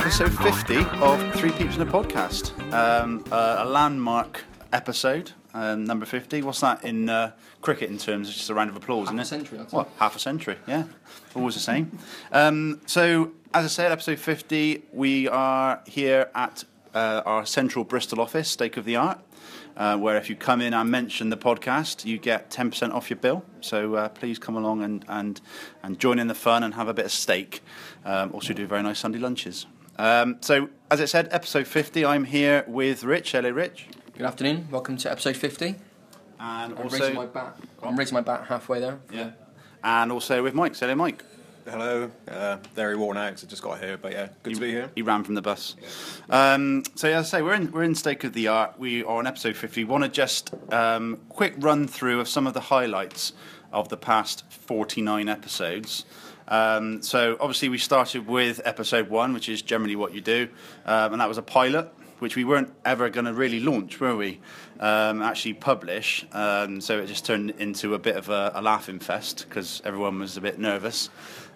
episode 50 of Three Peeps in a Podcast. A landmark episode, number 50. What's that in cricket in terms? It's just a round of applause, isn't it? Half a century, I'd say. What? Half a century, yeah. Always the same. So, as I said, episode 50, we are here at our central Bristol office, Stake of the Art, where if you come in and mention the podcast, you get 10% off your bill. So please come along and join in the fun and have a bit of steak. Also do very nice Sunday lunches. So, as I said, episode 50, I'm here with Rich. Hello, Rich. Good afternoon. Welcome to episode 50. And I'm also raising my bat halfway there. Yeah. And also with Mike. Hello, Mike. Hello. Very worn out, so just got here, but yeah, good to be here. He ran from the bus. So as I say, we're in Stake of the Art. We are on episode 50. We want to just quick run through of some of the highlights of the past 49 episodes. So obviously we started with episode 1, which is generally what you do, and that was a pilot, which we weren't ever going to really launch, were we? Actually publish. So it just turned into a bit of a laughing fest because everyone was a bit nervous.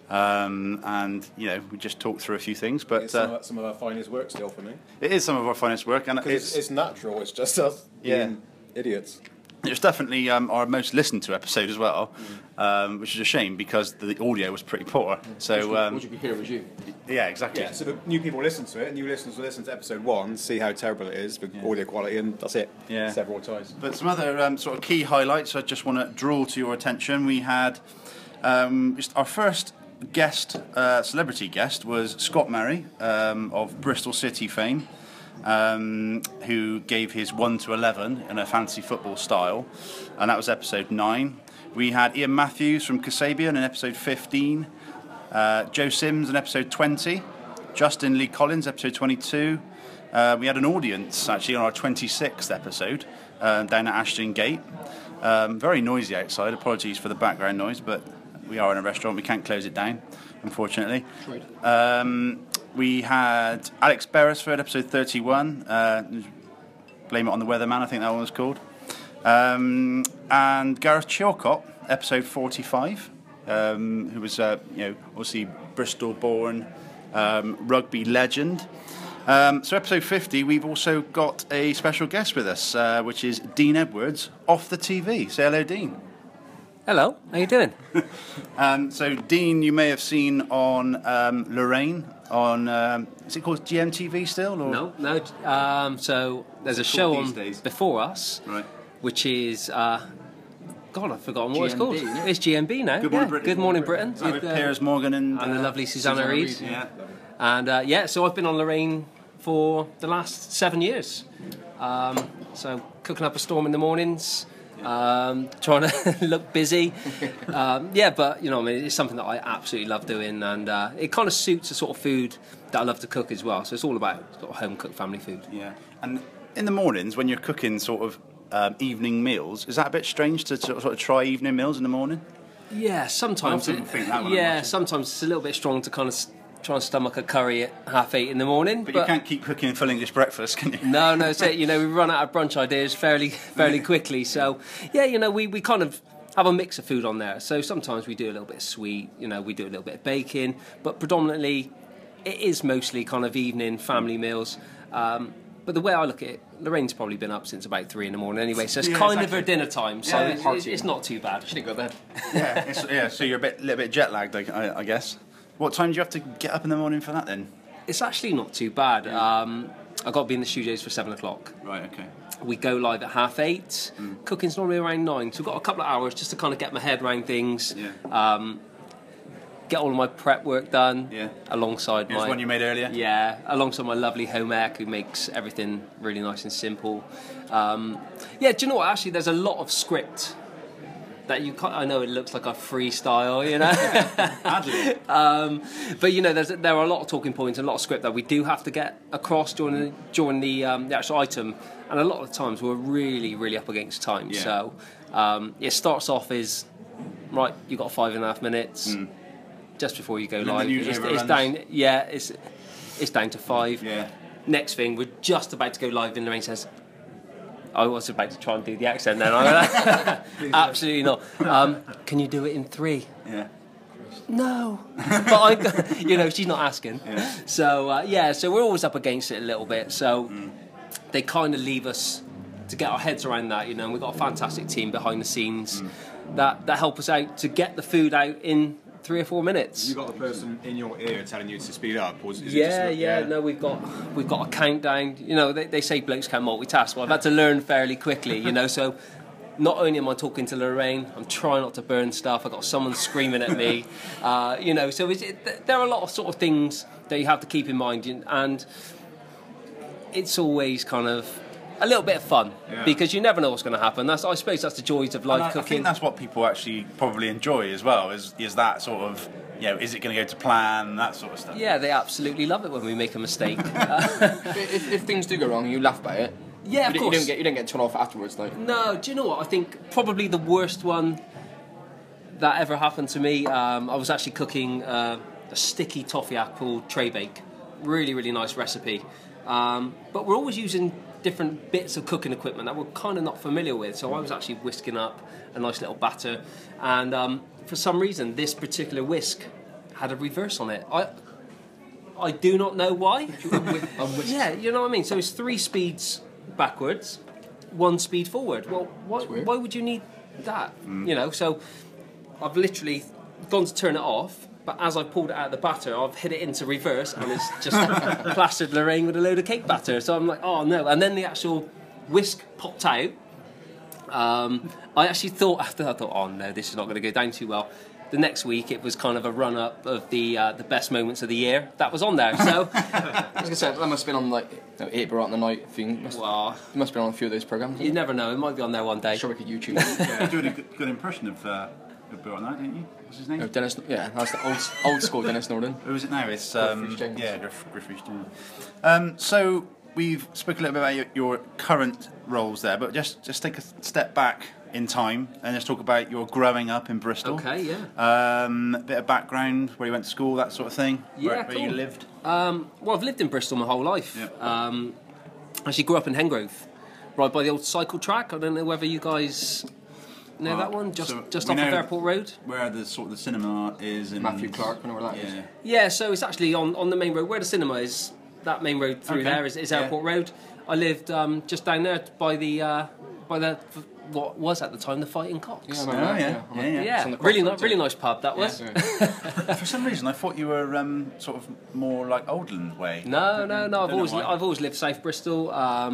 And we just talked through a few things, but it's some of our finest work still for me. It is some of our finest work, and it's natural. It's just us being idiots. It's definitely our most listened to episode as well, which is a shame because the audio was pretty poor. So Would you be here with you? Yeah, exactly. Yeah, so the new people listen to it, new listeners will listen to episode 1, see how terrible it is with audio quality, and that's it. Yeah. Several times. But some other sort of key highlights I just want to draw to your attention. We had just our first guest, celebrity guest, was Scott Murray of Bristol City fame, who gave his 1 to 11 in a fantasy football style, and that was episode 9. We had Ian Matthews from Kasabian in episode 15, Joe Sims in episode 20, Justin Lee Collins episode 22. We had an audience actually on our 26th episode down at Ashton Gate. Very noisy outside, apologies for the background noise, but we are in a restaurant, we can't close it down, unfortunately. We had Alex Beresford, episode 31. Blame It on the Weatherman, I think that one was called. And Gareth Chilcott, episode 45, who was, obviously Bristol-born rugby legend. So episode 50, we've also got a special guest with us, which is Dean Edwards, off the TV. Say hello, Dean. Hello, how you doing? So Dean, you may have seen on Lorraine on is it called GMTV still? Or? No. So there's a show on days? before us, Right. which is God, I've forgotten what it's called. GMB, yeah. It's GMB now. Good Morning Britain. Good Morning Britain. So with Piers Morgan and the lovely Susanna Reid. Yeah. And so I've been on Lorraine for the last 7 years. So cooking up a storm in the mornings. Trying to look busy, but it's something that I absolutely love doing, and it kind of suits the sort of food that I love to cook as well. So it's all about sort of home cooked family food. Yeah. And in the mornings when you're cooking sort of evening meals, is that a bit strange to sort of try evening meals in the morning? Yeah, sometimes. I often think that when I'm watching. Sometimes it's a little bit strong to kind of try and stomach a curry at 8:30 in the morning. But you can't keep cooking full English breakfast, can you? No, it's it. We run out of brunch ideas fairly quickly. So, we kind of have a mix of food on there. So sometimes we do a little bit of sweet, we do a little bit of baking, but predominantly it is mostly kind of evening family meals. But the way I look at it, Lorraine's probably been up since about 3 in the morning anyway, so it's kind of her dinner time, so it's not too bad. She didn't go to bed. So you're a little bit jet lagged, I guess. What time do you have to get up in the morning for that then? It's actually not too bad. I've got to be in the studios for 7 o'clock. Right, okay. We go live at 8:30. Cooking's normally around 9, so we've got a couple of hours just to kind of get my head around things. Yeah. Get all of my prep work done. Yeah. Alongside Here's one you made earlier. Yeah, alongside my lovely home ec who makes everything really nice and simple. Do you know what? Actually, there's a lot of script that you can't. I know it looks like a freestyle, but there are a lot of talking points and a lot of script that we do have to get across during the actual item, and a lot of the times we're really, really up against time. Yeah. So it starts off as right. You've got 5.5 minutes. Just before you go live, it's down. Yeah, it's down to 5. Yeah. Next thing, we're just about to go live, and Lorraine says, I was about to try and do the accent then. Absolutely not. Can you do it in 3? Yeah. No, but she's not asking. Yeah. So so we're always up against it a little bit. So they kind of leave us to get our heads around that, and we've got a fantastic team behind the scenes that help us out to get the food out in 3 or 4 minutes. You got the person in your ear telling you to speed up, or is it Yeah, just no, we've got a countdown. They say blokes can't multitask. Well, I've had to learn fairly quickly, so not only am I talking to Lorraine, I'm trying not to burn stuff. I've got someone screaming at me, so there are a lot of sort of things that you have to keep in mind, and it's always kind of a little bit of fun, because you never know what's going to happen. I suppose that's the joys of live cooking. I think that's what people actually probably enjoy as well, is that sort of, is it going to go to plan, that sort of stuff. Yeah, they absolutely love it when we make a mistake. If things do go wrong, you laugh about it. Yeah, of course. You don't get told off afterwards, like. No, do you know what? I think probably the worst one that ever happened to me, I was actually cooking a sticky toffee apple tray bake. Really, really nice recipe. But we're always using different bits of cooking equipment that we're kind of not familiar with. So I was actually whisking up a nice little batter, and for some reason this particular whisk had a reverse on it. I do not know why. Yeah, you know what I mean? So it's 3 speeds backwards, 1 speed forward. Well, why would you need that? So I've literally gone to turn it off, but as I pulled it out of the batter, I've hit it into reverse, and it's just plastered Lorraine with a load of cake batter. So I'm like, oh no. And then the actual whisk popped out. I actually thought, oh no, this is not going to go down too well. The next week, it was kind of a run-up of the best moments of the year. That was on there, so... I was going to say, that must have been on, like, 8 Brought on the Night thing. Must have been on a few of those programmes. You never know, it might be on there one day. Sure, we could YouTube it. Yeah, you did a good impression of Bill on that, didn't you? What's his name? Dennis, that's the old school Dennis Norton. Who is it now? It's Griff James. yeah, Griff James. So we've spoken a little bit about your current roles there, but just take a step back in time and just talk about your growing up in Bristol. Okay, yeah. A bit of background, where you went to school, that sort of thing. Yeah, where you lived. Well, I've lived in Bristol my whole life. Yep. Actually grew up in Hengrove, right by the old cycle track. I don't know whether you guys know that one, just off of Airport Road. Where the sort of the cinema is in Matthew Clark, I know where that is. Yeah, so it's actually on the main road where the cinema is. That main road through there is Airport Road. I lived just down there by the what was at the time the Fighting Cocks. Yeah, I remember that. Yeah. Really nice pub that was. For some reason, I thought you were sort of more like Oldland way. No. I've always lived South Bristol.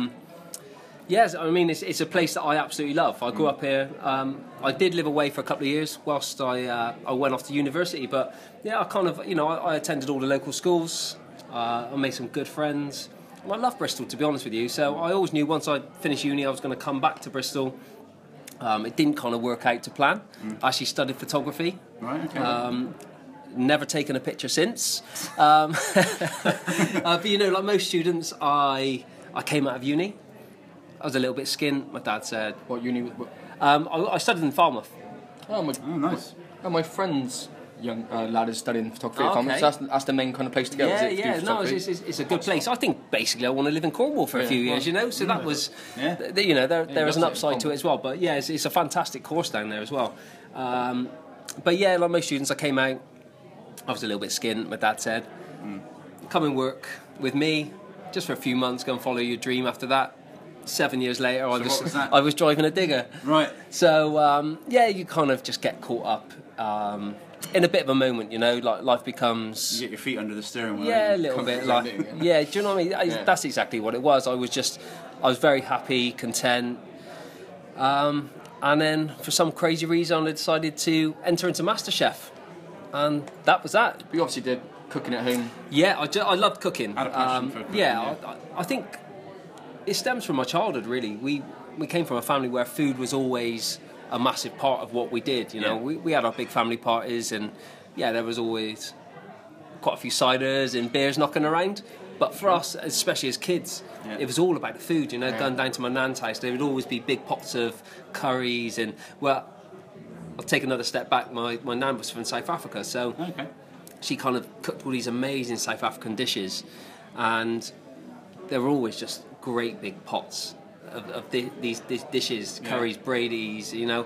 Yes, I mean it's a place that I absolutely love. I grew up here. I did live away for a couple of years whilst I went off to university. But yeah, I kind of I attended all the local schools. I made some good friends. And I love Bristol, to be honest with you. So I always knew once I finished uni I was going to come back to Bristol. It didn't kind of work out to plan. I actually studied photography. Right. Okay. Never taken a picture since. But like most students, I came out of uni. I was a little bit skint. My dad said, What uni? I studied in Falmouth. Oh, nice. My friend's young lad is studying photography at Okay. Falmouth. So that's the main kind of place to go. No, it's a good place. I think basically I want to live in Cornwall for a few years, So that was, there is an upside to it as well. But yeah, it's a fantastic course down there as well. But yeah, like most students, I came out. I was a little bit skint. My dad said, "Come and work with me, just for a few months. Go and follow your dream." After that, 7 years later, I was driving a digger. Right. So you kind of just get caught up. In a bit of a moment, like life becomes... You get your feet under the steering wheel. Yeah, a little bit. Like, do you know what I mean? That's exactly what it was. I was very happy, content. And then, for some crazy reason, I decided to enter into MasterChef. And that was that. You obviously did cooking at home. Yeah, I loved cooking. Had a passion for cooking, I think it stems from my childhood, really. We came from a family where food was always a massive part of what we did. We had our big family parties, and there was always quite a few ciders and beers knocking around. But for us, especially as kids, it was all about the food. Going down to my nan's house, there would always be big pots of curries, and I'll take another step back. My nan was from South Africa, so she kind of cooked all these amazing South African dishes, and they were always just great big pots of these dishes, curries, Brady's,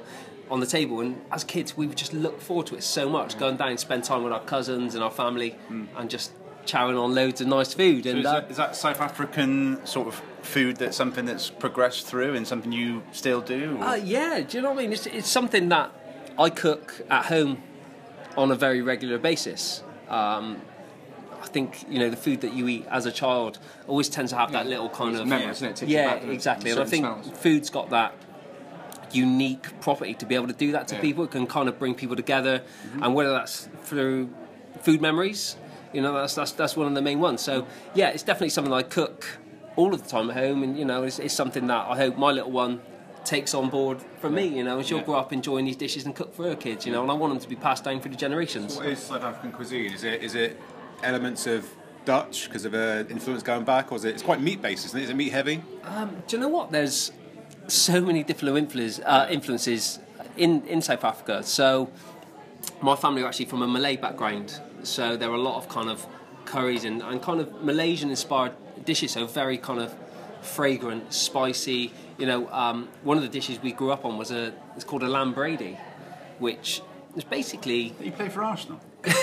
on the table, and as kids we would just look forward to it so much, going down and spend time with our cousins and our family, and just chowing on loads of nice food. So And is that South African sort of food that's something that's progressed through and something you still do? Or? yeah, do you know what I mean? It's something that I cook at home on a very regular basis. I think, you know, the food that you eat as a child always tends to have that little kind of memory, isn't it? Takes you yeah, back to exactly. And I certain think smells. food's got that unique property to be able to do that to people. It can kind of bring people together, and whether that's through food memories, you know, that's one of the main ones. So yeah, it's definitely something I cook all of the time at home, and you know, it's something that I hope my little one takes on board from me, you know, and she'll grow up enjoying these dishes and cook for her kids, you know, and I want them to be passed down through the generations. What is South African cuisine? Is it elements of Dutch because of influence going back, or it's quite meat based, isn't it? Is it meat heavy? Do you know what? There's so many different influences in South Africa. So my family are actually from a Malay background, so there are a lot of kind of curries and kind of Malaysian inspired dishes, so very kind of fragrant, spicy. You know, one of the dishes we grew up on it's called a lamb Brady, which is basically You play for Arsenal?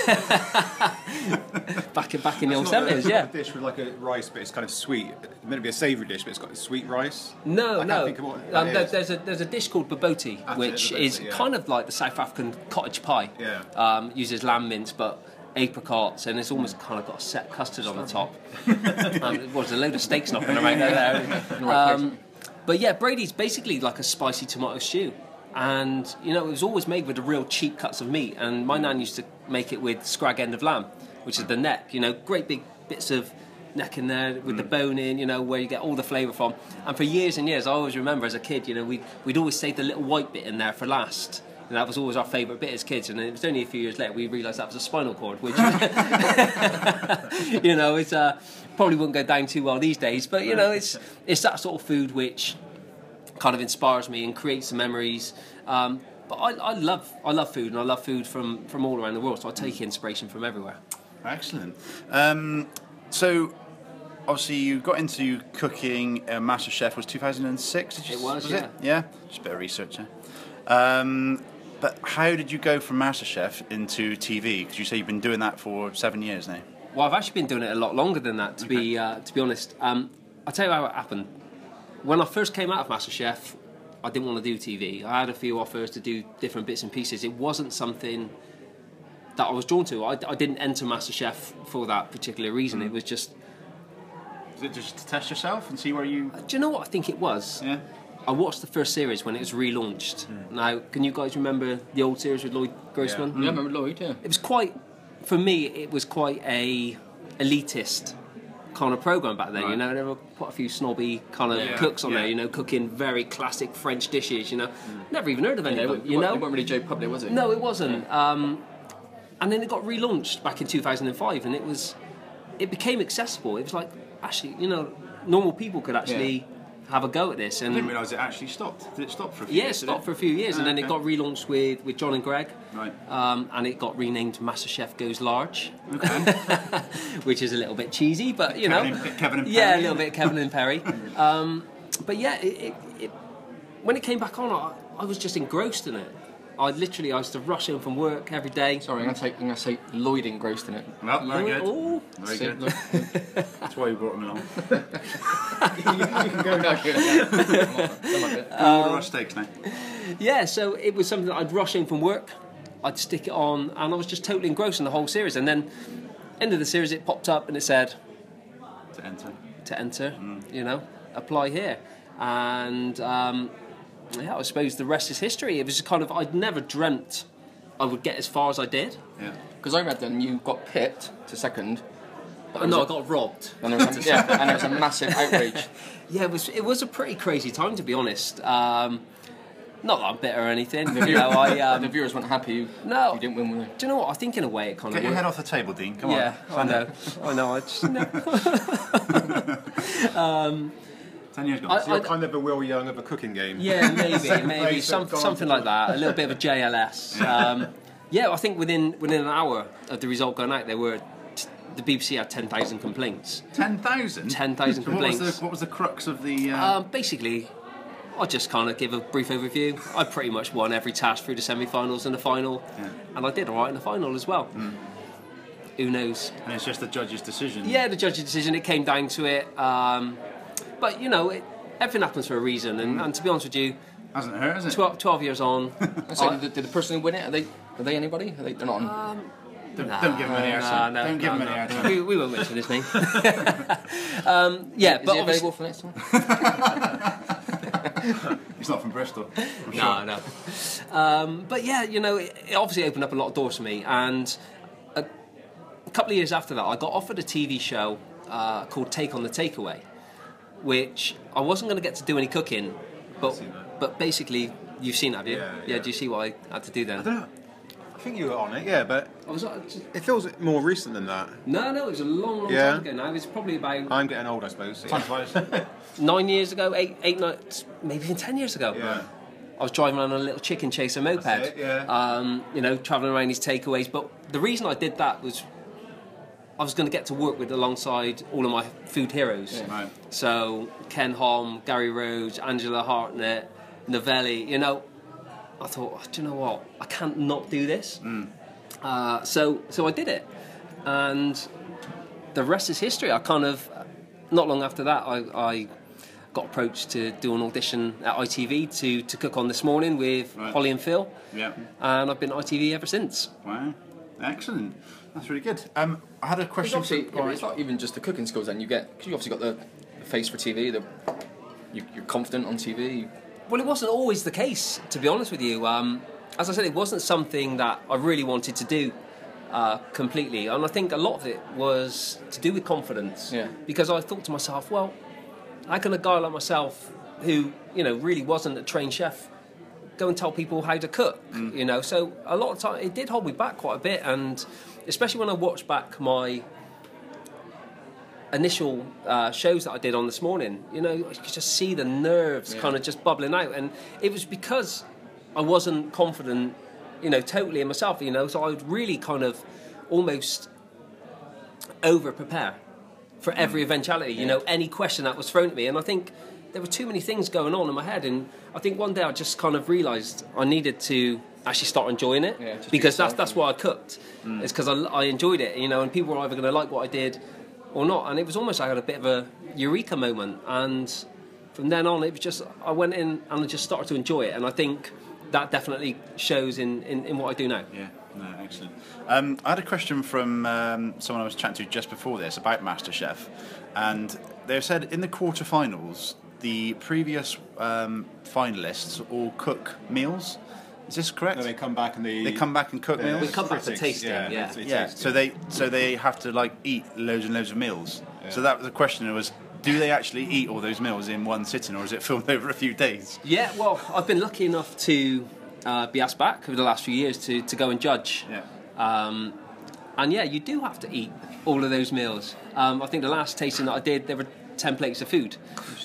back in the old 70s, yeah. A dish with like a rice, but it's kind of sweet. It's meant to be a savoury dish, but it's got sweet rice. No. I can't think of what that is. There's a dish called baboti, That's which it, is baboti, yeah. kind of like the South African cottage pie. Yeah. Uses lamb mince, but apricots, and it's almost kind of got a set custard on the top. There's a load of steaks knocking around there. But yeah, Brady's basically like a spicy tomato stew. And, you know, it was always made with the real cheap cuts of meat. And my nan used to make it with scrag end of lamb, which is the neck. You know, great big bits of neck in there with the bone in, you know, where you get all the flavour from. And for years and years, I always remember as a kid, you know, we'd always save the little white bit in there for last. And that was always our favourite bit as kids. And it was only a few years later we realised that was a spinal cord, which, you know, it's probably wouldn't go down too well these days. But, you know, it's that sort of food which kind of inspires me and creates the memories. But I love food, and I love food from all around the world, so I take inspiration from everywhere. Excellent. So, obviously, you got into cooking. MasterChef was 2006. Did you, It was, it? Yeah. Just a bit of research. But how did you go from MasterChef into TV? Because you say you've been doing that for 7 years now. Well, I've actually been doing it a lot longer than that, to be honest. I'll tell you how it happened. When I first came out of MasterChef, I didn't want to do TV. I had a few offers to do different bits and pieces. It wasn't something that I was drawn to. I didn't enter MasterChef for that particular reason. It was just... Was it just to test yourself and see where you... Do you know what I think it was? Yeah. I watched the first series when it was relaunched. Now, can you guys remember the old series with Lloyd Grossman? Yeah, I remember Lloyd, yeah. It was quite... For me, it was quite a elitist kind of program back then. Right. You know, there were quite a few snobby kind of cooks on there, you know, cooking very classic French dishes, you know. Never even heard of any of them, you know. It wasn't really Joe Public, was it? No, it wasn't. And then it got relaunched back in 2005, and it became accessible. It was like, actually, you know, normal people could actually have a go at this. I And didn't realise it actually stopped. Did it stop for a few yeah, it years? stopped for a few years, and then it got relaunched with John and Greg. Right. And it got renamed MasterChef Goes Large, Okay. which is a little bit cheesy, but you Kevin know, and- Kevin and yeah, Perry. a little bit Kevin and Perry. But yeah, when it came back on, I was just engrossed in it. I used to rush home from work every day. Sorry, I'm going to say Lloyd engrossed in it. Well, very good. Oh, Very See, good. look. That's why we brought him along. You can go now. Come on, Order our steaks now. yeah, so it was something that I'd rush in from work, I'd stick it on, and I was just totally engrossed in the whole series. And then, end of the series, it popped up and it said To enter. you know, apply here. And yeah, I suppose the rest is history. It was kind of, I'd never dreamt I would get as far as I did. Yeah. Because I read then you got pipped to second. But No, I got robbed. And there was and there was a massive outrage. Yeah, it was a pretty crazy time, to be honest. Not that I'm bitter or anything. The You know, the viewers weren't happy you didn't win with it. Do you know what? I think in a way it kind Get of your worked. head off the table, Dean. Come Yeah, on. I know. I just, no. 10 years gone. So you're kind of a Will Young of a cooking game. Yeah, maybe They've gone something to- like that. A little bit of a JLS. Yeah, I think within an hour of the result going out, the BBC had 10,000 complaints. 10,000? 10,000 So what was complaints. what was the crux of the... Basically, I'll just kind of give a brief overview. I pretty much won every task through the semi-finals and the final, and I did all right in the final as well. Who knows? And it's just the judge's decision. Yeah, the judge's decision. It came down to it. But, you know, everything happens for a reason. And to be honest with you, Hasn't hurt, has it? 12 years on. So did the person who win it, are they anybody? They're not on... Don't give him any airtime. Don't give him any airtime. We won't mention his name. Yeah, Is but he available for next time? He's not from Bristol. No. But yeah, you know, it obviously opened up a lot of doors for me. And a couple of years after that, I got offered a TV show called Take on the Takeaway, which I wasn't going to get to do any cooking, but basically, you've seen it, have you? Yeah. Do you see what I had to do then? I don't know. I think you were on it, yeah, but I was, it feels more recent than that. no, it was a long Yeah. time ago now. It was probably about I'm getting old, I suppose. 9 years ago, eight, nine, maybe even 10 years ago. Yeah. I was driving on a little chicken chaser moped, That's it, yeah. you know, travelling around these takeaways. But the reason I did that was I was going to get to work with alongside all of my food heroes. Yeah. Right. So Ken Holm, Gary Rhodes, Angela Hartnett, Novelli. You know, I thought, oh, do you know what? I can't not do this. So I did it, and the rest is history. I kind of, not long after that, I got approached to do an audition at ITV to cook on This Morning with Holly and Phil. Yeah. And I've been at ITV ever since. Wow. Excellent. That's really good. I had a question. It's not even just the cooking skills then you get, because you obviously got the face for TV, you're confident on TV. Well, it wasn't always the case, to be honest with you. As I said, it wasn't something that I really wanted to do completely. And I think a lot of it was to do with confidence. Yeah. Because I thought to myself, well, how can a guy like myself, who, you know, really wasn't a trained chef, go and tell people how to cook, you know? So a lot of time, it did hold me back quite a bit. And especially when I watched back my initial shows that I did on This Morning, you know, you could just see the nerves kind of just bubbling out, and it was because I wasn't confident, you know, totally in myself, you know, so I would really kind of almost over prepare for every eventuality, you know, any question that was thrown at me. And I think there were too many things going on in my head, and I think one day I just kind of realised I needed to actually start enjoying it, because that's why I cooked. It's because I enjoyed it, you know, and people were either going to like what I did or not. And it was almost like I had a bit of a eureka moment, and from then on it was just, I went in and I just started to enjoy it, and I think that definitely shows in what I do now. Yeah, no, excellent. I had a question from someone I was chatting to just before this about MasterChef, and they said in the quarterfinals the previous finalists all cook meals. Is this correct? No, they come back and they come back and cook meals. We come back for tasting, Yeah. So they have to like eat loads and loads of meals. Yeah. So that was the question. Was, do they actually eat all those meals in one sitting, or is it filmed over a few days? Yeah. Well, I've been lucky enough to be asked back over the last few years to go and judge. Yeah. And yeah, you do have to eat all of those meals. I think the last tasting that I did, there were 10 plates of food.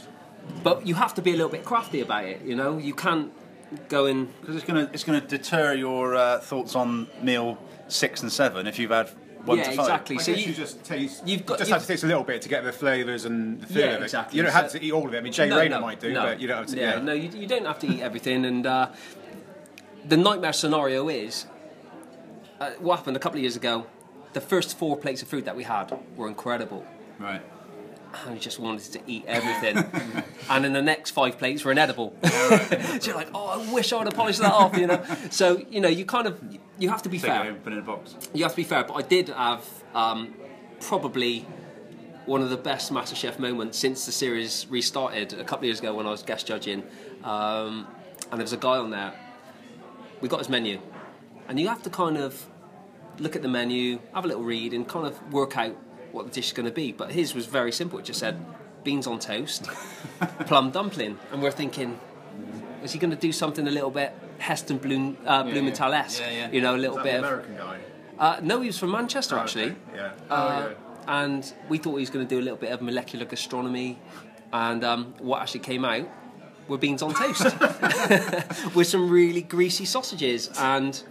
But you have to be a little bit crafty about it. You know, you can't go in, because it's gonna deter your thoughts on meal 6 and 7 if you've had 1 to 5. Exactly. I So guess you just taste. you've got have to taste a little bit to get the flavours and the feel of it. exactly. You don't have to eat all of it. I mean, Jay Rayner might do, no. but you don't have to. Yeah, no, you don't have to eat everything. And the nightmare scenario is what happened a couple of years ago. The first 4 plates of food that we had were incredible. Right. And we just wanted to eat everything. And then the next 5 plates were inedible. So you're like, oh, I wish I would have polished that off, you know. So, you know, you have to be fair. Take it home, put it in a box. You have to be fair, but I did have probably one of the best MasterChef moments since the series restarted a couple of years ago when I was guest judging. And there was a guy on there. We got his menu. And you have to kind of look at the menu, have a little read, and kind of work out what the dish is going to be. But his was very simple. It just said beans on toast, plum dumpling, and we're thinking, is he going to do something a little bit Heston Blumenthal-esque? You know, a little bit of American guy. No, he was from Manchester actually. Okay. Yeah. And we thought he was going to do a little bit of molecular gastronomy, and what actually came out were beans on toast with some really greasy sausages, and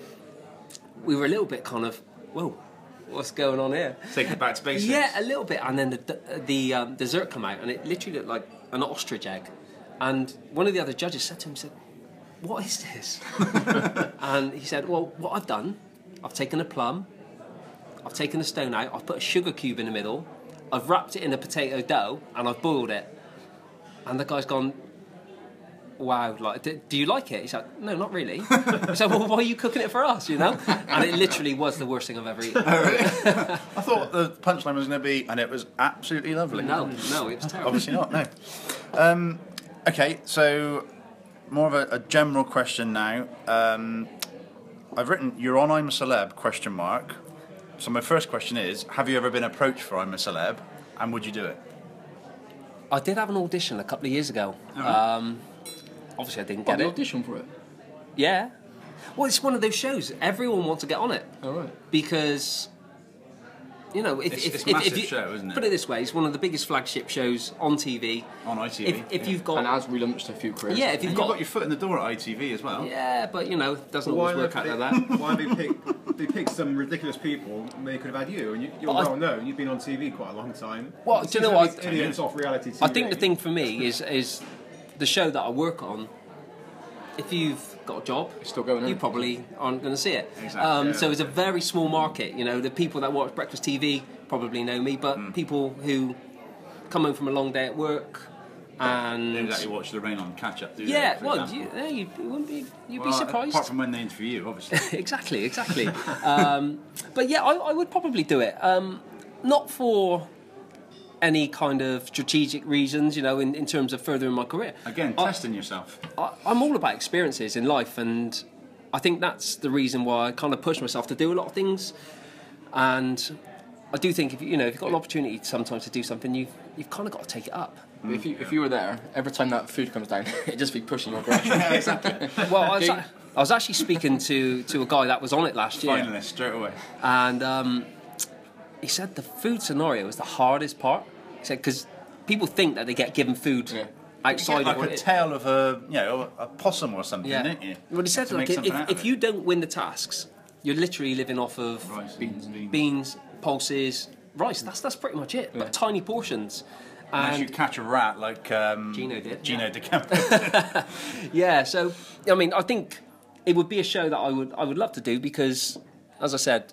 we were a little bit kind of, whoa, what's going on here? Take it back to basics. Yeah, a little bit. And then the dessert come out, and it literally looked like an ostrich egg. And one of the other judges said to him, "What is this?" And he said, "Well, what I've done, I've taken a plum, I've taken a stone out, I've put a sugar cube in the middle, I've wrapped it in a potato dough, and I've boiled it." And the guy's gone, "Wow, like, do you like it?" He's like, "No, not really." He said, "Well, why are you cooking it for us, you know?" And it literally was the worst thing I've ever eaten. I thought the punchline was going to be, and it was absolutely lovely. No, it was terrible. Obviously not, no. Okay, so more of a general question now. I've written, "You're on I'm a Celeb, question mark." So my first question is, have you ever been approached for I'm a Celeb, and would you do it? I did have an audition a couple of years ago. Obviously I didn't What, get the it. audition for it? Yeah. Well, it's one of those shows. Everyone wants to get on it. Oh, right. Because, you know, It's a massive show, isn't it? Put it this way, it's one of the biggest flagship shows on TV. On ITV. If you've got... And it has relaunched a few careers. Yeah, if And you've you've got got... your foot in the door at ITV as well. Yeah, but, you know, it doesn't always work out like that. Why they pick some ridiculous people? They could have had you, and you're But well known. You've been on TV quite a long time. Well, do you know what? Idiots off reality TV. I think the thing for me is the show that I work on, if you've got a job, It's still going on. you probably aren't going to see it. Exactly, yeah. So it's a very small market. You know, the people that watch breakfast TV probably know me, but people who come home from a long day at work and... They don't actually watch the Rain on catch up, do they? Yeah, for well, example? you wouldn't be, you'd Well, be surprised. Apart from when they interview you, obviously. Exactly. But yeah, I would probably do it. Not for any kind of strategic reasons, you know, in terms of furthering my career. Again, testing yourself. I'm all about experiences in life, and I think that's the reason why I kind of push myself to do a lot of things. And I do think if you've got an opportunity sometimes to do something, you've kind of got to take it up. If you were there, every time that food comes down, it'd just be pushing your direction. Yeah, exactly. Well, I was actually speaking to a guy that was on it last year, Finalist straight away. and he said the food scenario is the hardest part. He said because people think that they get given food Yeah. outside Like of what a it. tail of a possum or something, Yeah. didn't you? Well, he said To like make something out of if it. you don't win the tasks, you're literally living off of Rice, beans, pulses, rice. That's pretty much it. But tiny portions. Unless you And catch a rat like Gino did, Gino yeah. De Campo. yeah, so I mean, I think it would be a show that I would love to do because, as I said,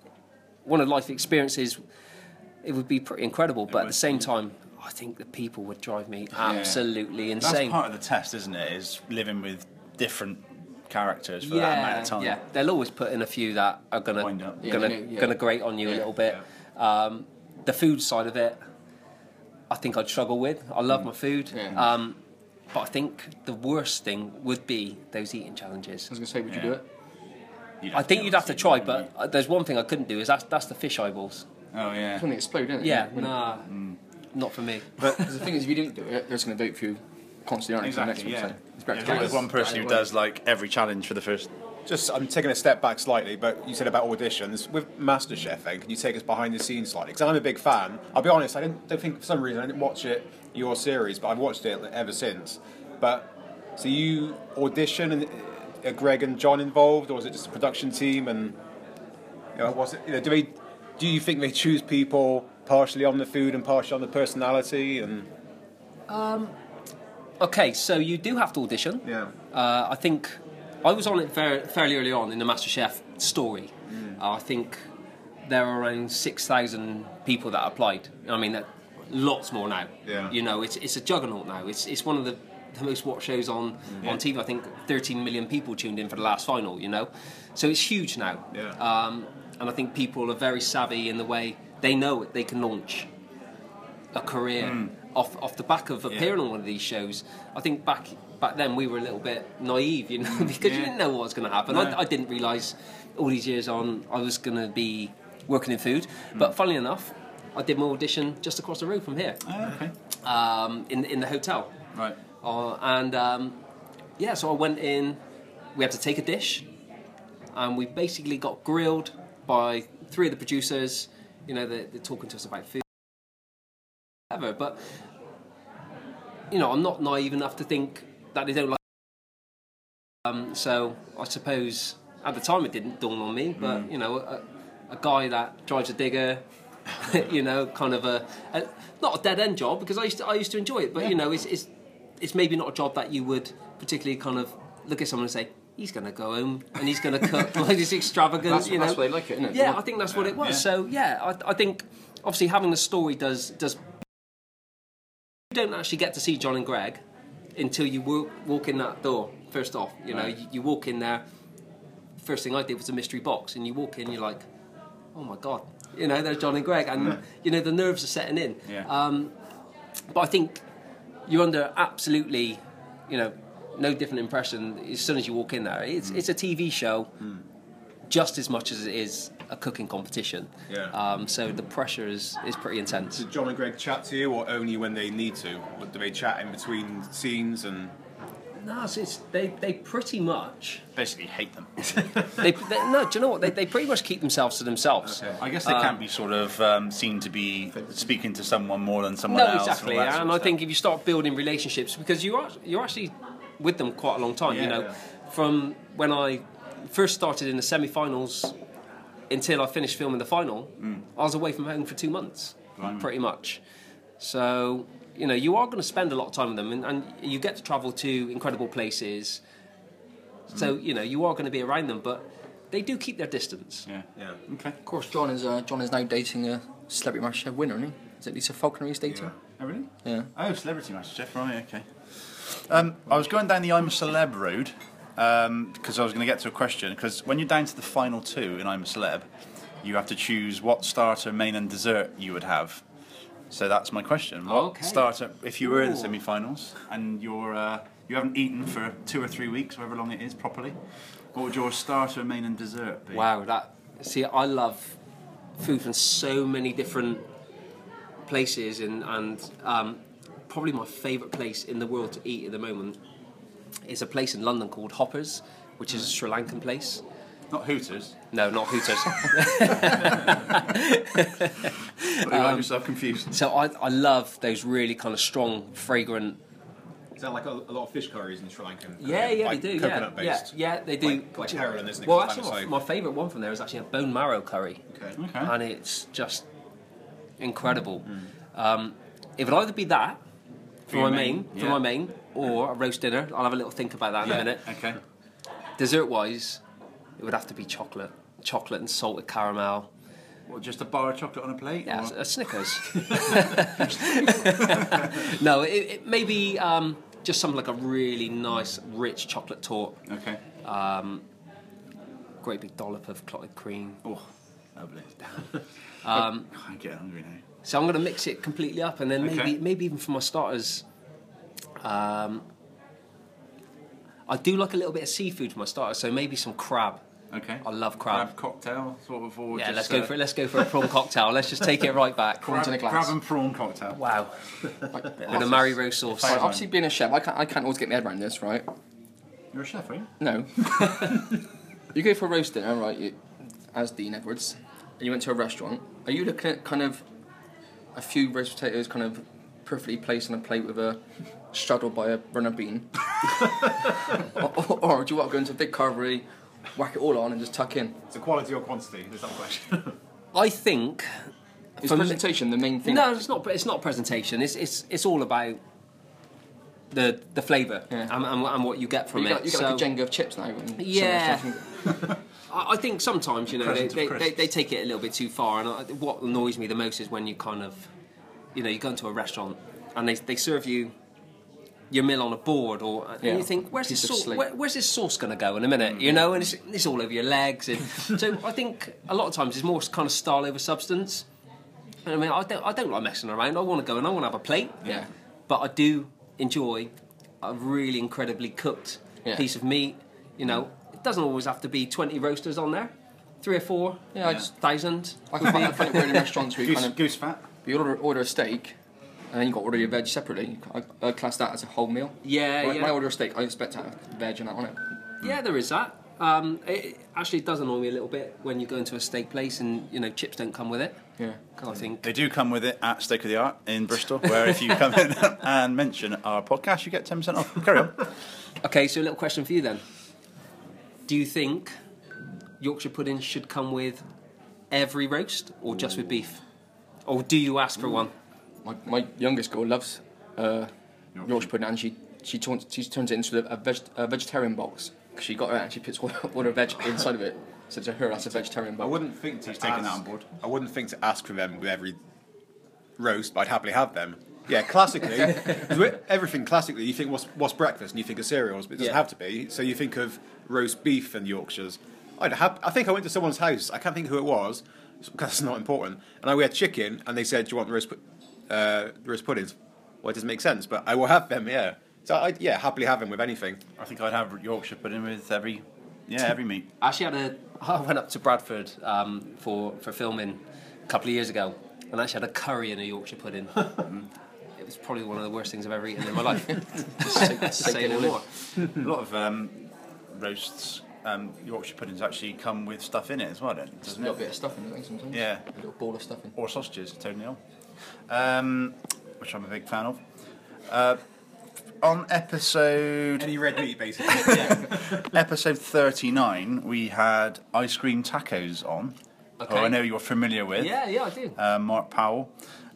one of life experiences. It would be pretty incredible, but at the same time, I think the people would drive me absolutely That's insane. part of the test, isn't it? Is living with different characters for that amount of time. Yeah, they'll always put in a few that are Wind up. gonna grate on you a little bit. The food side of it, I think I'd struggle with. I love my food, Yeah. but I think the worst thing would be those eating challenges. I was going to say, would you do it? I think you'd have to try, but there's one thing I couldn't do is that's the fish eyeballs. Oh yeah. It's when they explode, isn't it? Yeah, When- nah, not for me. Because the thing is, if you didn't do it, they're just going to vote for you constantly, aren't they? Exactly. For the Yeah. next one, so it's better There's to always do it. one person who does like every challenge for the first. Just, I'm taking a step back slightly, but you said about auditions. With MasterChef, then, can you take us behind the scenes slightly? Because I'm a big fan. I'll be honest, don't think for some reason I didn't watch your series, but I've watched it ever since. But, so you audition, and are Greg and John involved, or is it just a production team? And, was it, do you think they choose people partially on the food and partially on the personality? And Okay, so you do have to audition. yeah. I think I was on it fairly early on in the MasterChef story. I think there are around 6,000 people that applied. I mean, lots more now. Yeah. You know, it's a juggernaut now. It's one of the most watched shows on TV. I think 13 million people tuned in for the last final. You know, so it's huge now. Yeah. And I think people are very savvy in the way they know they can launch a career off the back of appearing on one of these shows. I think back then we were a little bit naive, you know, because you didn't know what was going to happen. No. I didn't realise all these years on I was going to be working in food. But funnily enough, I did my audition just across the road from here, Oh, okay. in the hotel. Right. So I went in. We had to take a dish, and we basically got grilled by 3 of the producers. You know, they're talking to us about food. Whatever, but you know, I'm not naive enough to think that they don't like. So I suppose at the time it didn't dawn on me, but you know, a guy that drives a digger, you know, kind of a not a dead end job because I used to enjoy it, but you know, it's it's maybe not a job that you would particularly kind of look at someone and say, he's going to go home and he's going to cook like this extravagant, That's why they like it, isn't it? Yeah, I think that's what it was. Yeah. So yeah, I think obviously having the story does. You don't actually get to see John and Greg until you walk in that door. First off, you know, you walk in there. First thing I did was a mystery box, and you walk in, you're like, oh my god, you know, there's John and Greg, and you know the nerves are setting in. Yeah. But I think you're under absolutely, you know, no different impression as soon as you walk in there. It's a TV show, just as much as it is a cooking competition. Yeah. So the pressure is pretty intense. Did John and Greg chat to you, or only when they need to? Or do they chat in between scenes? No, they pretty much. Basically hate them. No, do you know what? They pretty much keep themselves to themselves. Okay. I guess they can't be sort of seen to be speaking to someone more than someone No, else. exactly. all that sort And of I stuff. think if you start building relationships, because you're actually with them quite a long time. Yeah, you know, yeah. from when I first started in the semi-finals until I finished filming the final, I was away from home for 2 months, Blimey. pretty much. So you know, you are going to spend a lot of time with them, and you get to travel to incredible places. So you know, you are going to be around them, but they do keep their distance. Yeah. Yeah. Okay. Of course, John is now dating a Celebrity MasterChef winner, isn't he? Is it Lisa Falconer he's dating? Oh, really? Yeah. Oh, Celebrity MasterChef, right, okay. I was going down the I'm a Celeb road because I was going to get to a question, because when you're down to the final two in I'm a Celeb, you have to choose what starter, main and dessert you would have. So that's my question. What Okay. starter, if you were in the Ooh. semi-finals and you haven't eaten for 2 or 3 weeks, however long it is properly, what would your starter, main and dessert be? Wow, see, I love food from so many different places, and probably my favourite place in the world to eat at the moment is a place in London called Hoppers, which is a Sri Lankan place. Not Hooters. No, not Hooters. You got yourself confused. So I love those really kind of strong, fragrant. Is that like a lot of fish curries in Sri Lankan? Yeah, like they do. Coconut Yeah, based. yeah, they do. Like heroin, isn't it? Well, 'Cause it's actually, kind my of favourite one from there is actually a bone marrow curry, Okay. Okay. and it's just incredible. It would either be that for your my main, main, yeah. or a roast dinner. I'll have a little think about that in a minute. Okay. Dessert-wise, it would have to be chocolate and salted caramel. What, just a bar of chocolate on a plate? Yeah, or- a Snickers. No, it maybe just something like a really nice, rich chocolate torte. Okay. Great big dollop of clotted cream. Oh, lovely. I'm getting hungry now. So I'm going to mix it completely up, and then Okay. maybe even for my starters, I do like a little bit of seafood for my starters. So maybe some crab. Okay. I love crab. Crab cocktail, sort of, or Yeah, just, let's go for it. Let's go for a prawn cocktail. Let's just take it right back. Prawns in a glass. Crab and prawn cocktail. Wow. With a Mary Rose sauce. Right, obviously, being a chef, I can't always get my head around this, right? You're a chef, are you? No. You go for a roast dinner, right? As Dean Edwards, and you went to a restaurant. Are you looking at kind of a few roast potatoes, kind of perfectly placed on a plate with a straddled by a runner bean, or do you want to go into a big carvery, whack it all on, and just tuck in? It's a quality or quantity. There's that question. I think. Is for me- presentation the main thing? No, it's not. It's not presentation. It's all about the flavour Yeah. and what you get from You got it. like a So Jenga of chips now. and some Yeah. restaurants- I think sometimes you know Present of they crisps. take it a little bit too far, and what annoys me the most is when you kind of, you know, you go into a restaurant and they serve you your meal on a board, and Yeah. you think, where's this Piece of sauce? slate. Where's this sauce going to go in a minute? You know, and it's all over your legs. And so I think a lot of times it's more kind of style over substance. And I mean, I don't like messing around. I want to go and I want to have a plate. Yeah. But I do enjoy a really incredibly cooked Yeah. piece of meat. You know, it doesn't always have to be 20 roasters on there. 3 or 4. Yeah, I just- 1,000. I find it weird in restaurants where you kind of Goose fat. you order a steak, and then you got to order your veg separately. I class that as a whole meal. Yeah, When I yeah. order a steak, I expect to have veg and that on it. Yeah, there is that. It actually does annoy me a little bit when you go into a steak place and, you know, chips don't come with it. Yeah. 'Cause I think... They do come with it at Steak of the Art in Bristol, where if you come in and mention our podcast, you get 10% off. Carry on. Okay, so a little question for you then. Do you think Yorkshire pudding should come with every roast or just with beef? Or do you ask for one? My youngest girl loves Yorkshire pudding, and she turns it into a vegetarian box. 'Cause she got it and she puts all her veg inside of it. So to her, that's a vegetarian I box. wouldn't think to He's taking that on board. I wouldn't think to ask for them with every roast, but I'd happily have them. Yeah, classically, 'cause with everything classically, you think what's breakfast, and you think of cereals, but it doesn't Yeah. have to be. So you think of roast beef and Yorkshires. I think I went to someone's house. I can't think who it was because it's not important. And we had chicken, and they said, "Do you want roast puddings?" Well, it doesn't make sense, but I will have them. Yeah, so I'd happily have them with anything. I think I'd have Yorkshire pudding with every meat. I went up to Bradford for filming a couple of years ago, and I actually had a curry and a Yorkshire pudding. It was probably one of the worst things I've ever eaten in my life. Just to say no more. A lot of roasts, Yorkshire puddings actually come with stuff in it as well, Just a doesn't little it? bit of stuffing, I think, sometimes. Yeah. A little ball of stuffing. Or sausages, totally on. Which I'm a big fan of. On episode Any red meat, basically. episode 39, we had ice cream tacos on. Okay. Who I know you're familiar with. Yeah, I do. Mark Powell.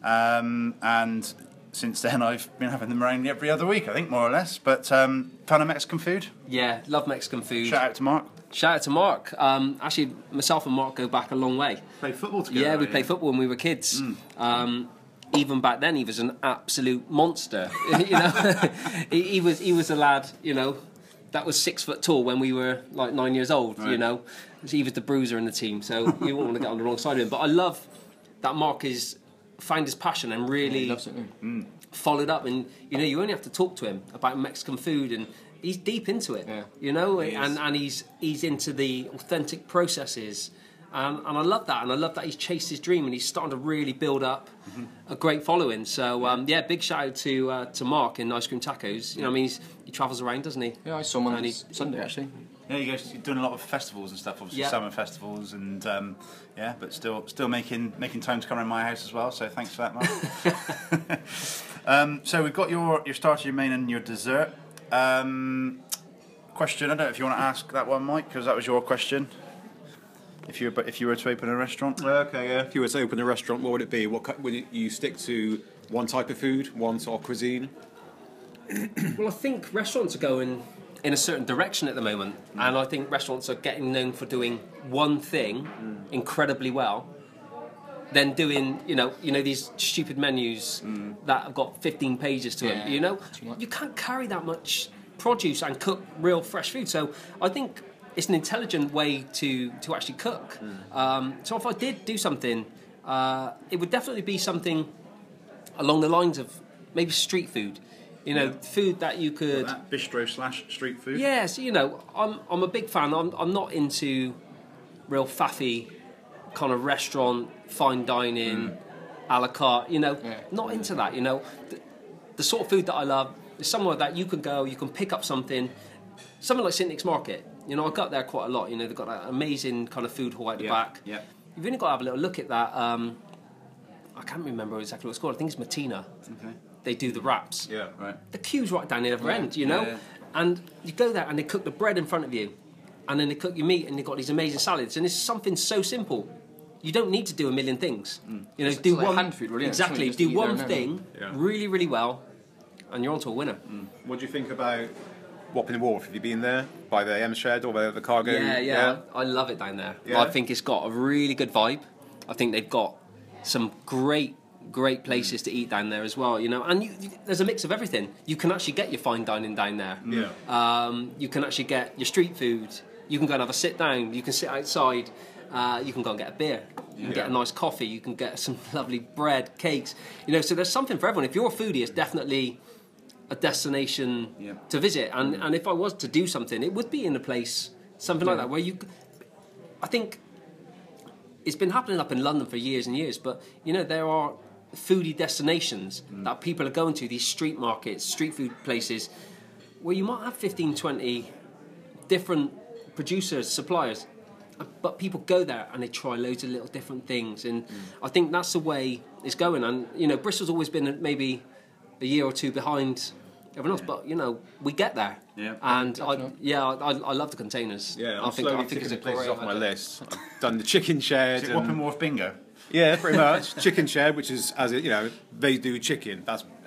And since then, I've been having them around every other week, I think, more or less. But fan of Mexican food? Yeah, love Mexican food. Shout out to Mark. Shout out to Mark. Actually, myself and Mark go back a long way. Played football together. Yeah, we played football when we were kids. Even back then, he was an absolute monster. You know, he was a lad. You know, that was 6 foot tall when we were like 9 years old. Right. You know, he was the bruiser in the team. So you wouldn't want to get on the wrong side of him. But I love that Mark is found his passion and really He loves it. followed up. And you know, you only have to talk to him about Mexican food, and he's deep into it. Yeah. You know, He is. and he's into the authentic processes. And I love that, and I love that he's chased his dream, and he's starting to really build up a great following. So big shout out to Mark in Ice Cream Tacos. You know, I mean, he travels around, doesn't he? Yeah, I saw him on And he- Sunday, actually. Yeah, you guys doing a lot of festivals and stuff, obviously Yeah. summer festivals, and but still making time to come around my house as well. So thanks for that, Mark. So we've got your starter, your main, and your dessert. Question. I don't know if you want to ask that one, Mike, because that was your question. If you were to open a restaurant, Okay, yeah. If you were to open a restaurant, what would it be? Would you stick to one type of food, one sort of cuisine? Well, I think restaurants are going in a certain direction at the moment, and I think restaurants are getting known for doing one thing incredibly well, then doing you know these stupid menus that have got 15 pages to Yeah, them. You know, too much. you can't carry that much produce and cook real fresh food. So I think it's an intelligent way to actually cook. So if I did do something, it would definitely be something along the lines of maybe street food. You know, food that you could. that bistro/street food. Yes, you know, I'm a big fan. I'm not into real faffy kind of restaurant, fine dining, a la carte. You know, not into that. You know, the sort of food that I love is somewhere that you can go, you can pick up something like St Nick's Market. You know, I got there quite a lot. You know, they've got that amazing kind of food hall at the back. Yeah. You've only got to have a little look at that. I can't remember exactly what it's called. I think it's Matina. Okay. They do the wraps. Yeah. Right. The queue's right down the other end, you know? Yeah. And you go there and they cook the bread in front of you. And then they cook your meat and they've got these amazing salads. And it's something so simple. You don't need to do a million things. You know, It's do like one hand food, really, isn't it? exactly. Something Do you just eat one there and thing Yeah. really, really well, and you're on to a winner. What do you think about Wapping Wharf? Have you been there by the M Shed or by the cargo? Yeah. I love it down there. Yeah. I think it's got a really good vibe. I think they've got some great places to eat down there as well, you know. And there's a mix of everything. You can actually get your fine dining down there. Yeah. You can actually get your street food. You can go and have a sit down. You can sit outside. You can go and get a beer. You can get a nice coffee. You can get some lovely bread, cakes. You know, so there's something for everyone. If you're a foodie, it's definitely a destination to visit. And if I was to do something, it would be in a place, something like that, where I think it's been happening up in London for years and years, but, you know, there are foodie destinations that people are going to, these street markets, street food places, where you might have 15, 20 different producers, suppliers, but people go there and they try loads of little different things, and I think that's the way it's going. And you know, Bristol's always been maybe a year or two behind everyone else, but you know, we get there. Yeah. And I love the containers. Yeah, I I'm think slowly it's ticking a the places great off my idea. list. I've done the chicken shed. Is it and- Wapping Wharf Bingo? Yeah, pretty much. Chicken shed, which is, as it, you know, they do chicken. That's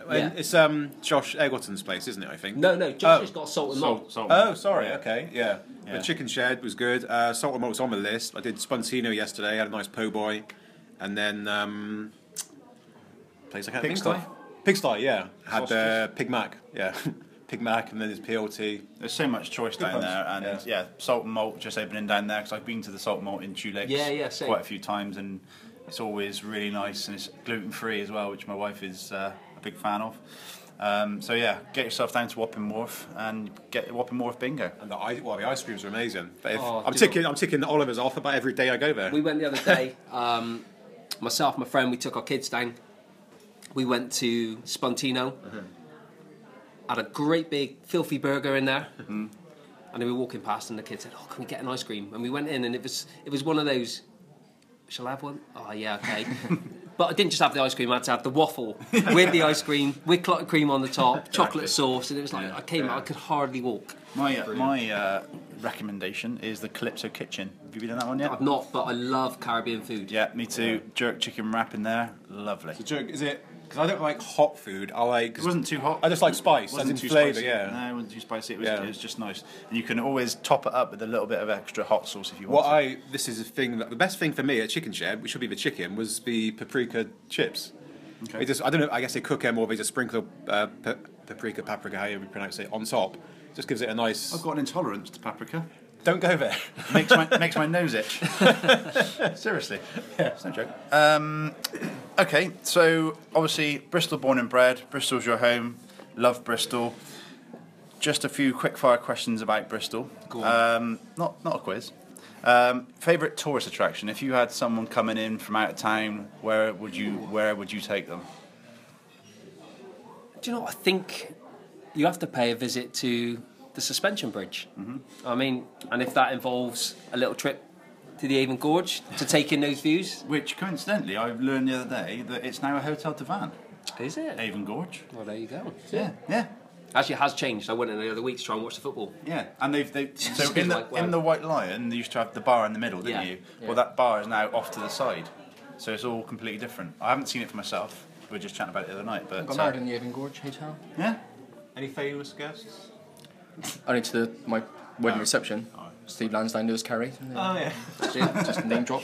Yeah. It's Josh Eggleton's place, isn't it? I think. No, Josh has got salt and malt. Oh, sorry. Yeah. Okay, yeah. Yeah. The chicken shed was good. Salt and malt's on the list. I did Spontino yesterday. Had a nice po' boy, and then place I can't think Pigsty? of. Pigsty, yeah. Had Sausages? Pig Mac, yeah. Pig Mac, and then there's PLT. There's so much choice down punch. there, and Yeah. yeah, Salt and Malt just opening down there because I've been to the Salt and Malt in Chew Lakes Same. quite a few times, and it's always really nice, and it's gluten free as well, which my wife is a big fan of. So yeah, get yourself down to Wapping Wharf and get Wapping Wharf bingo. And the ice creams are amazing. But if, Oh, I'm ticking Oliver's off about every day I go there. We went the other day. Myself, my friend, we took our kids down. We went to Spontino. Had a great big filthy burger in there. And then we were walking past, and the kid said, "Oh, can we get an ice cream?" And we went in, and it was one of those. Shall I have one? Oh yeah, okay. But I didn't just have the ice cream; I had to have the waffle with the ice cream, with clotted cream on the top, chocolate sauce, and it was like I came out, I could hardly walk. My recommendation is the Calypso Kitchen. Have you been in that one yet? I've not, but I love Caribbean food. Yeah, me too. Jerk chicken wrap in there, lovely. The joke is it because I don't like hot food. I like. It wasn't too hot. I just like spice. It wasn't as in too flavour. spicy. Yeah. No, it wasn't too spicy. It was just nice. And you can always top it up with a little bit of extra hot sauce if you want. This is a thing that the best thing for me at Chicken Shed, which should be the chicken, was the paprika chips. Okay. They just, I don't know. I guess they cook them or they just sprinkle paprika, however you pronounce it, on top. Just gives it a nice. I've got an intolerance to paprika. Don't go there. makes my nose itch. Seriously, yeah, it's no joke. Okay, so obviously Bristol born and bred. Bristol's your home. Love Bristol. Just a few quick fire questions about Bristol. Go on. Not a quiz. Favorite tourist attraction? If you had someone coming in from out of town, where would you take them? Do you know what? I think you have to pay a visit to the suspension bridge. I mean, and if that involves a little trip to the Avon Gorge to take in those views. Which coincidentally, I learned the other day that it's now a Hotel Divan, Is it? Avon Gorge. Well, there you go. Yeah. Actually, it has changed. I went in the other week to try and watch the football. Yeah, and they've so in Like, wow. the White Lion they used to have the bar in the middle, didn't Yeah, you? yeah. Well, that bar is now off to the side, so it's all completely different. I haven't seen it for myself. We were just chatting about it the other night, but Got married in the Avon Gorge Hotel. yeah, Any famous guests? Only to my wedding reception. Steve Lansdowne, Lewis Carey. Oh yeah. Just a name drop.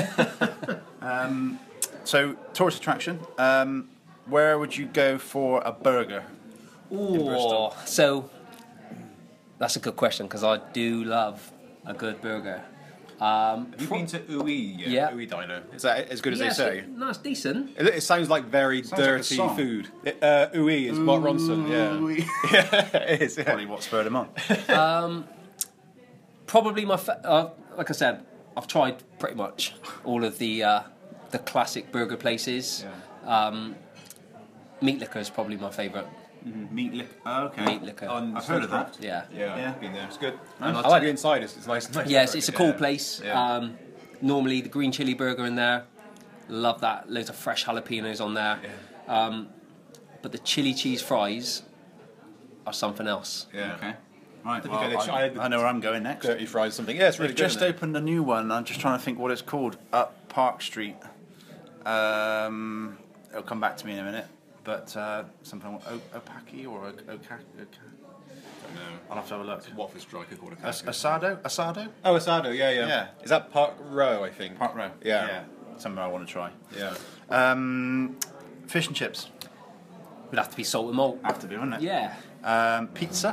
So tourist attraction. Where would you go for a burger? Ooh, so that's a good question because I do love a good burger. Have you been to Uwe yet? Yeah. Uwe Diner. Is that as good as Yeah, they say? No, it's decent. It sounds like very Sounds like a dirty song. food. Uwe is Mark Ronson. Yeah. Yeah, it is. Yeah. Probably what spurred him on. Probably like I said, I've tried pretty much all of the classic burger places. Meat Liquor is probably my favourite. Meat liquor. Oh, okay. Meat Liquor. I've heard of that. Yeah. Yeah, been there. It's good. And I like the inside. It's nice. Yes, it's a cool Yeah. place. Yeah. Normally the green chili burger in there. Love that. Loads of fresh jalapenos on there. But the chili cheese fries are something else. Yeah. Okay. Right. Did Well, you get it? I know where I'm going next. Dirty fries, something. Yeah, it's really They've good. just isn't it? opened a new one. I'm just trying to think what it's called. Up Park Street. It'll come back to me in a minute. But something Opaki or Okaki. No. I'll have to have a look. Waffle striker called a Asado? Oh, Asado. Yeah. Yeah. Is that Park Row? I think. Park Row. Yeah. Somewhere I want to try. Yeah. Fish and chips. Would have to be salt and malt. Have to be, wouldn't it? Yeah. Pizza.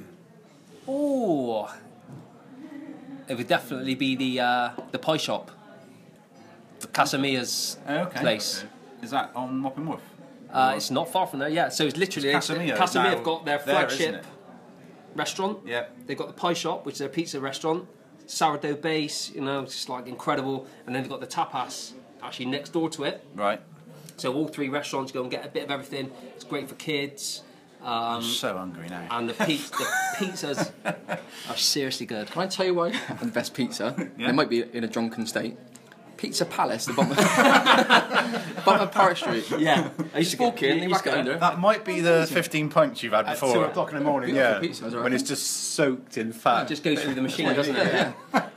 Oh. It would definitely be the pie shop. Casamia's place. Is that on Wapping Wharf? It's not far from there, yeah. So it's literally Casamia is Casamia now have got their there, isn't flagship it? restaurant. Yeah. They've got the pie shop, which is their pizza restaurant, sourdough base, it's just like incredible. And then they've got the tapas actually next door to it. Right. So all three restaurants go and get a bit of everything. It's great for kids. I'm so hungry now. And the pizzas are seriously good. Can I tell you why? The best pizza. Yeah. It might be in a drunken state. Pizza Palace, the bottom of Park Street. Yeah, I used to Walk in, you used whack to it go. under. That might be the 15 pints you've had At before. 2 o'clock in the morning. Beautiful Yeah. pizza, I When reckon. it's just soaked in fat. It just goes through the machine, doesn't it? Yeah.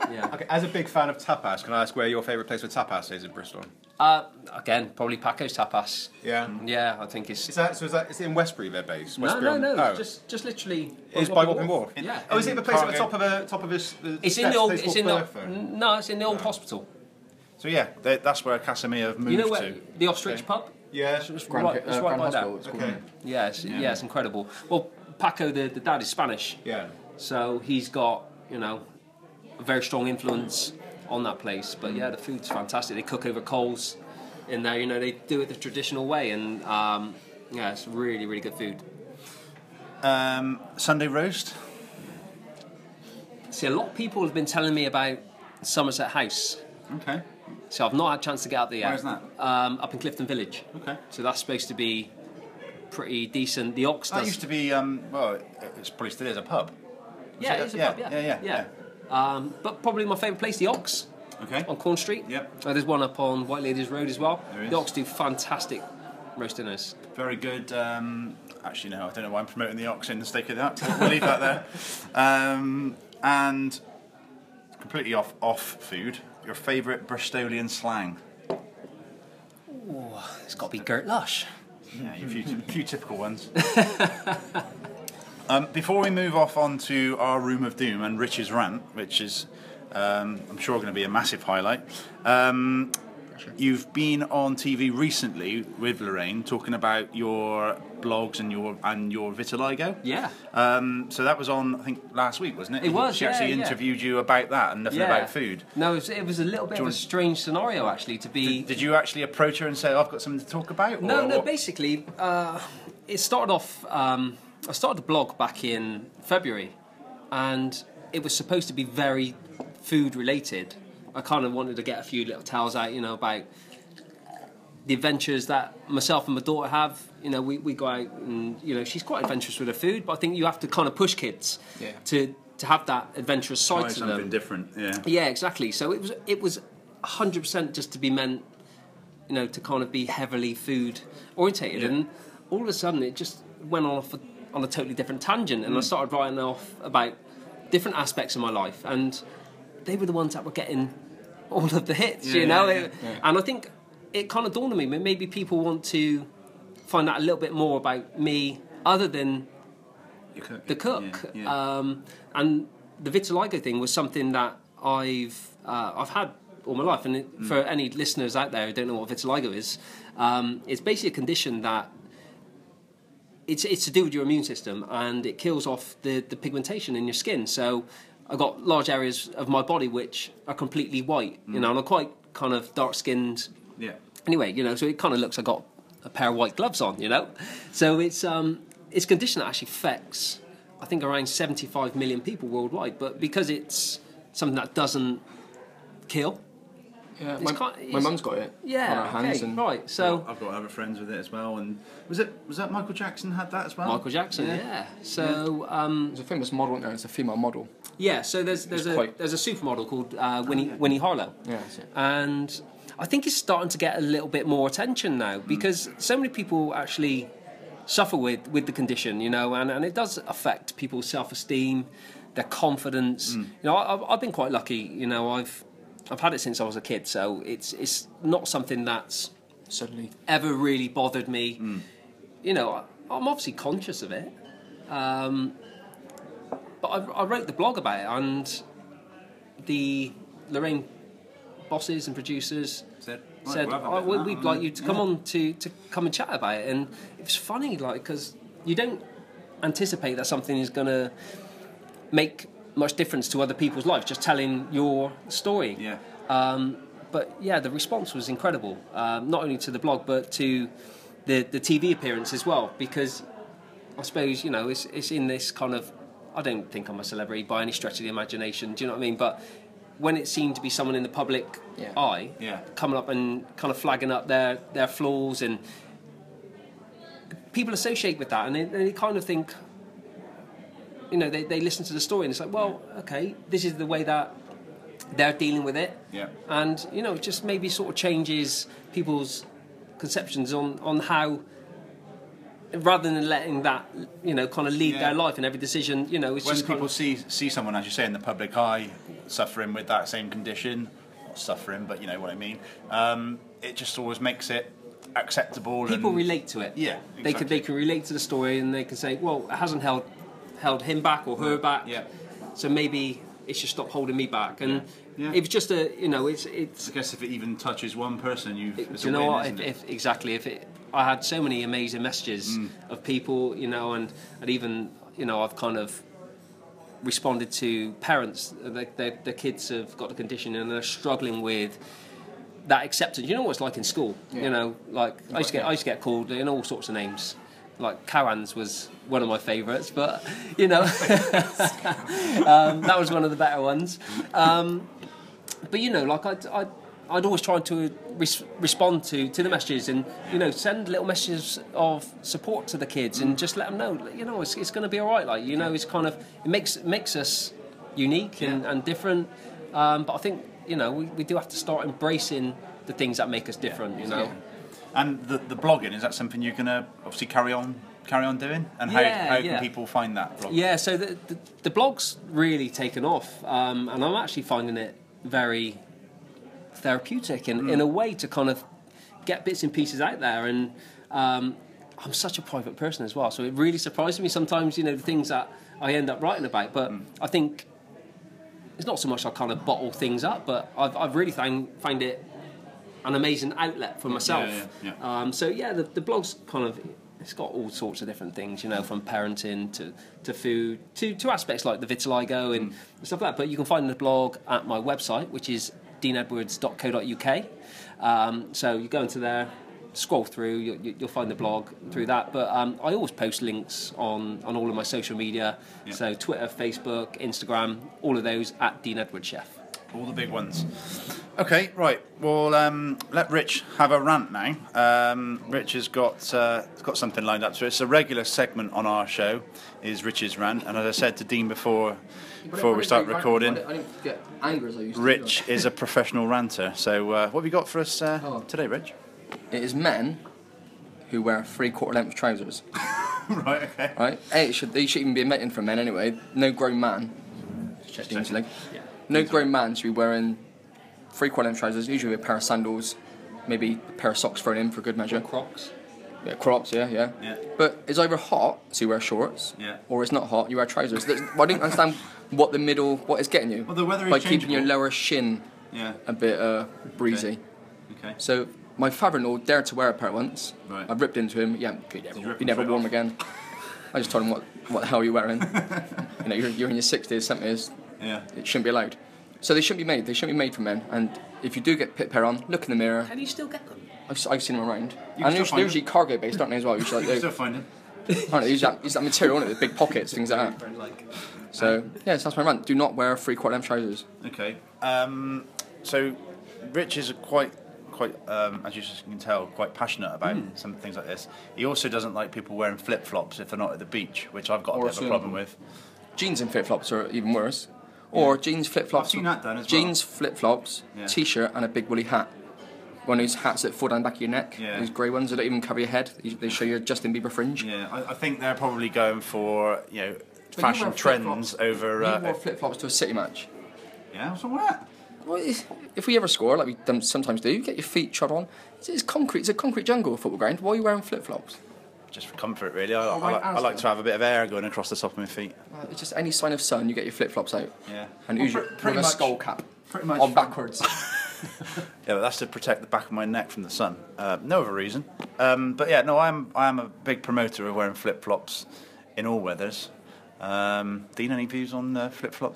Yeah. Okay, as a big fan of tapas, can I ask where your favourite place for tapas is in Bristol? Again, probably Paco's Tapas. Yeah. Yeah, I think it's. Is it in Westbury their base? No, Westbury no, oh. just literally. It's by Walking Wharf. Yeah. Oh, is it the place at the Cargate. top of his? It's in the old. It's in the. No, it's in the old hospital. So yeah, that's where Casimir have moved You know where to. the Ostrich pub? Yeah. It's right, Grand, it's right Grand by Hospital, that. it's called. Okay. Yeah, it's incredible. Well, Paco, the dad is Spanish, Yeah. so he's got a very strong influence on that place. But yeah, the food's fantastic. They cook over coals in there. They do it the traditional way, and yeah, it's really, really good food. Sunday roast. See, a lot of people have been telling me about Somerset House. Okay. So I've not had a chance to get out there yet. Where's that? Up in Clifton Village. Okay. So that's supposed to be pretty decent. The Ox That does. used to be well, it's probably still is a pub. Yeah, it? it's a Yeah, pub. Yeah, yeah. But probably my favourite place, the Ox Okay. on Corn Street. Yep. There's one up on White Ladies Road as well. There is. The Ox do fantastic roast dinners. Very good. Actually, no, I don't know why I'm promoting the Ox in the stake of that. We'll leave that there. And completely off food. Your favourite Bristolian slang? It's got to be Gert Lush. Yeah, a few typical ones. Before we move off onto our Room of Doom and Rich's rant, which is, I'm sure, going to be a massive highlight. You've been on TV recently with Lorraine talking about your blogs and your vitiligo. Yeah. So that was on, I think, last week, wasn't it? It was, She actually yeah. interviewed you about that and nothing about food. No, it was a little bit of a strange scenario actually to be. Did you actually approach her and say, I've got something to talk about? Or No. what? Basically, it started off. I started the blog back in February, and it was supposed to be very food related. I kind of wanted to get a few little tales out, about the adventures that myself and my daughter have. We go out and she's quite adventurous with her food, but I think you have to kind of push kids to have that adventurous side Try to something them. different, yeah. Yeah, exactly. So it was 100% just to be meant, to kind of be heavily food orientated, and all of a sudden it just went off on a totally different tangent, and I started writing off about different aspects of my life, and they were the ones that were getting all of the hits, And I think it kind of dawned on me, maybe people want to find out a little bit more about me other than the cook. Yeah. And the vitiligo thing was something that I've had all my life. And for any listeners out there who don't know what vitiligo is, it's basically a condition that it's to do with your immune system, and it kills off the pigmentation in your skin. So I've got large areas of my body which are completely white, and I'm quite kind of dark-skinned. Yeah. Anyway, so it kind of looks like I got a pair of white gloves on, So it's a condition that actually affects, I think, around 75 million people worldwide. But because it's something that doesn't kill, Yeah, It's my mum's got it on her hands. okay, And right. So I've got other friends with it as well. And was that Michael Jackson had that as well? Michael Jackson, yeah. So there's a famous model in there, it's a female model. so there's quite- a supermodel called Winnie Harlow. Yeah, that's it. And I think it's starting to get a little bit more attention now because so many people actually suffer with the condition, and it does affect people's self-esteem, their confidence. I've been quite lucky. I've had it since I was a kid, so it's not something that's Suddenly. ever really bothered me. I'm obviously conscious of it, but I wrote the blog about it, and the Lorraine bosses and producers said, we'd like you to come on to come and chat about it. And it was funny, because you don't anticipate that something is going to make much difference to other people's lives, just telling your story. Yeah. But yeah, the response was incredible, not only to the blog, but to the TV appearance as well, because I suppose, it's in this kind of, I don't think I'm a celebrity by any stretch of the imagination, do you know what I mean? But when it seemed to be someone in the public eye, coming up and kind of flagging up their flaws, and people associate with that, and they kind of think, they listen to the story, and it's like, well, okay, this is the way that they're dealing with it, and it just maybe sort of changes people's conceptions on how, rather than letting that kind of lead their life in every decision, it's When just people see someone, as you say, in the public eye, suffering with that same condition, not suffering, but you know what I mean. It just always makes it acceptable. People and relate to it. Yeah, exactly. They can relate to the story, and they can say, well, it hasn't held him back or her back. Yeah. So maybe it should stop holding me back. And Yeah. it was just it's. I guess if it even touches one person, it's Do you a know win, what? isn't it? I had so many amazing messages of people, you know, and even, you know, I've kind of responded to parents. Their kids have got the condition and they're struggling with that acceptance. You know what it's like in school. You know, like I used to get called in all sorts of names. Like Karan's was one of my favourites, but you know, that was one of the better ones. But you know, like I'd always try to respond to the messages, and you know, send little messages of support to the kids, and just let them know, you know, it's going to be all right. Like, you know, it's kind of it makes us unique and different. But I think, you know, we do have to start embracing the things that make us different. You know. Yeah. And the blogging, is that something you're going to obviously carry on doing? And how can people find that blog? Yeah, so the blog's really taken off, and I'm actually finding it very therapeutic in a way to kind of get bits and pieces out there. And I'm such a private person as well, so it really surprises me sometimes, you know, the things that I end up writing about. But I think it's not so much I kind of bottle things up, but I've really find it an amazing outlet for myself. So the blog's kind of, it's got all sorts of different things, you know, from parenting to food to aspects like the vitiligo and stuff like that. But you can find the blog at my website, which is deanedwards.co.uk. So you go into there, scroll through, you'll find the blog through that. But I always post links on all of my social media, so Twitter, Facebook, Instagram, all of those at Dean Edwards Chef. All the big ones. Okay, right. Well, let Rich have a rant now. Rich has got something lined up. So it's a regular segment on our show, is Rich's rant. And as I said to Dean before we start recording, I didn't get angry as I used to. Rich is a professional ranter. So what have you got for us today, Rich? It is men who wear 3/4 length trousers. Right. Okay. Right? They should even be admitting for men anyway. No grown man. Dean's leg. No grown man should be wearing 3/4 length trousers, usually a pair of sandals, maybe a pair of socks thrown in for good measure. Crocs. Yeah, Crocs, yeah. But it's either hot, so you wear shorts, or it's not hot, you wear trousers. I don't understand what it's getting you. Well, the weather is by keeping your changeable. lower shin a bit breezy. Okay. So my father-in-law dared to wear a pair once. Right. I ripped into him. Yeah, he never wore them again. I just told him what the hell are you wearing? You know, you're in your 60s, 70s. Yeah. It shouldn't be allowed. So they shouldn't be made. They shouldn't be made for men. And if you do get pit pair on, look in the mirror. Can you still get them? I've seen them around. You And can still they're usually cargo based, aren't they, as well? You can still find it. Aren't they? Use that material, aren't it? With big pockets, things like that. So, yeah, so that's my rant. Do not wear 3/4 length trousers. Okay. So Rich is quite, as you can tell, quite passionate about some things like this. He also doesn't like people wearing flip-flops if they're not at the beach, which I've got a bit of a problem with. Jeans and flip-flops are even worse. Or jeans, flip-flops. I've seen that done as well. Jeans, flip-flops, Yeah. t-shirt and a big woolly hat. One of those hats that fall down the back of your neck. Yeah. Those grey ones that don't even cover your head. They show your Justin Bieber fringe. Yeah, I think they're probably going for, you know, But you fashion wear trends flip-flops. over... You wore flip-flops to a City match. Yeah, what's wrong with that? Well, if we ever score, like we sometimes do, you get your feet trod on. It's concrete. It's a concrete jungle, football ground. Why are you wearing flip-flops? Just for comfort, really. I right like answer. to have a bit of air going across the top of my feet. It's just any sign of sun, you get your flip-flops out. Yeah. And Well, usually pretty with a much- skull cap Pretty much. on backwards. Yeah, but that's to protect the back of my neck from the sun. No other reason. But yeah, no, I am a big promoter of wearing flip-flops in all weathers. Dean, any views on flip-flops?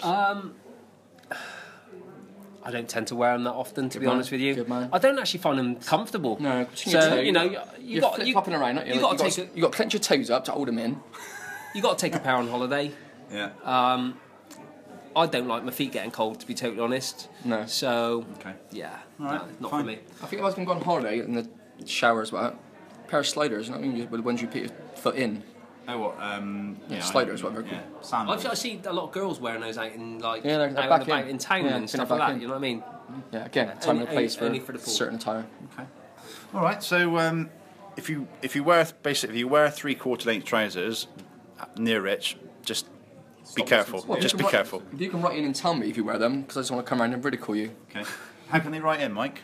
I don't tend to wear them that often, to be man. honest with you. Good man. I don't actually find them comfortable. No, so you know, you're flip-flopping around, aren't you? You got to you got to clench your toes up to hold them in. You got to take a pair on holiday. Yeah. I don't like my feet getting cold, to be totally honest. No. So Okay. yeah, All right, no, not fine. for me. I think if I was going to go on holiday in the showers, what? A pair of sliders, you know what I mean? With the ones you put your foot in. Oh, what? Yeah, sliders, whatever. Yeah, sandals. I see a lot of girls wearing those out in Yeah, out they're and back about in. in town Yeah, and pin it stuff like back that. in. You know what I mean? Yeah, again, time and a place only for for the pool. certain attire. Okay. All right. So if you wear 3/4 length trousers near Rich, just be careful. Well, Just be careful. If you can write in and tell me if you wear them, because I just want to come around and ridicule you. Okay. How can they write in, Mike?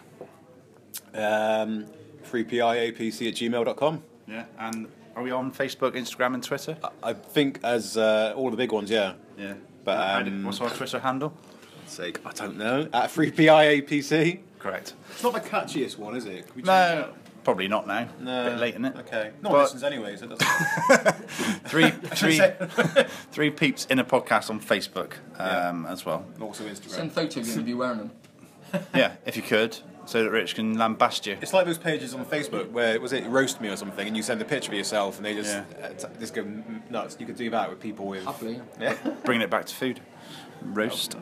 3piapc@gmail.com. Yeah. And are we on Facebook, Instagram, and Twitter? I think as all the big ones, yeah. Yeah. But, What's our Twitter handle? Sake, I don't know. At 3piapc. Correct. It's not the catchiest one, is it? Can we change No, probably not now. No. A bit late, isn't it? Okay. No But- one listens anyway, so it doesn't. Three peeps in a podcast on Facebook as well. Also Instagram. Send photos of you wearing them. Yeah, if you could, so that Rich can lambast you. It's like those pages on Facebook where, was it Roast Me or something, and you send a picture of yourself and they just, Yeah. just go nuts. You could do that with people with... Happily, Yeah. Bringing it back to food. Roast.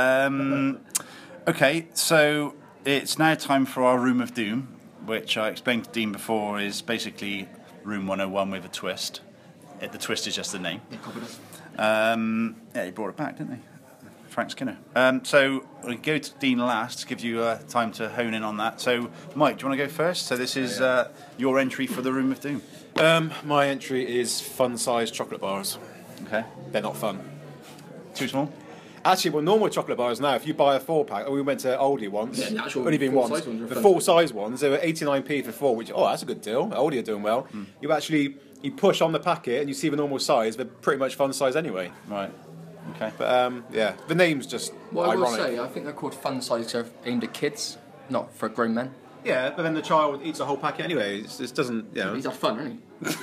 Okay, so it's now time for our Room of Doom, which I explained to Dean before is basically Room 101 with a twist. The twist is just the name. Yeah, copied us. Yeah, he brought it back, didn't he? Frank Skinner. So we'll go to Dean last to give you time to hone in on that. So, Mike, do you want to go first? So this is your entry for the Room of Doom. My entry is fun-sized chocolate bars. Okay. They're not fun. Too small? Actually, well, normal chocolate bars now, if you buy a 4-pack, we went to Aldi once, Yeah, the actual only been once, full-size ones are the fun. full-size ones, they were 89p for 4, which, that's a good deal, Aldi are doing well. You push on the packet and you see the normal size, they're pretty much fun size anyway. Right. Okay. But, yeah, the name's just Well, I will ironic. say, I think they're called fun size because they're aimed at kids, not for grown men. Yeah, but then the child eats a whole packet anyway, it doesn't, He's had fun, isn't he?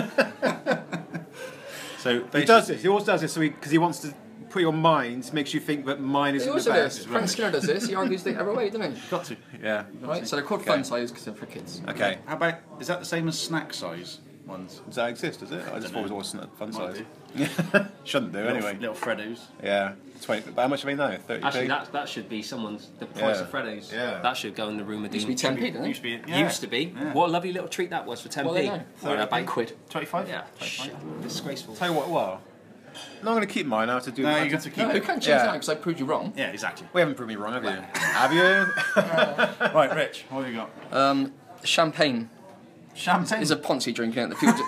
So He does this, he always does this because he wants to put your mind, makes you think that mine He isn't the also does. best. Frank Skinner does this. He argues the other way, doesn't he? Got to. Yeah. Right. So they're called fun size because they're for kids. Okay. How about, is that the same as snack size ones? Does that exist, does it? I just thought it was always fun Might size. do. Shouldn't do, anyway. Little Freddos. Yeah. 20, but how much are they now? 30p? Actually, that should be someo's the price Yeah. of Freddos. Yeah. That should go in the Room of Doom. Used to be 10p, didn't it? Used to be. Used to be. Yeah. What a lovely little treat that was for 10p. Well, they know. Or about £quid. 25? Yeah. Disgraceful. Tell you what. No, I'm going to keep mine. I have to do No, that. you got to keep No, you it. can't change Yeah. that because I proved you wrong. Yeah, exactly. We haven't proved me wrong, have you? Have you? Right, Rich, what have you got? Champagne Champagne. is a Ponzi drink, isn't it? The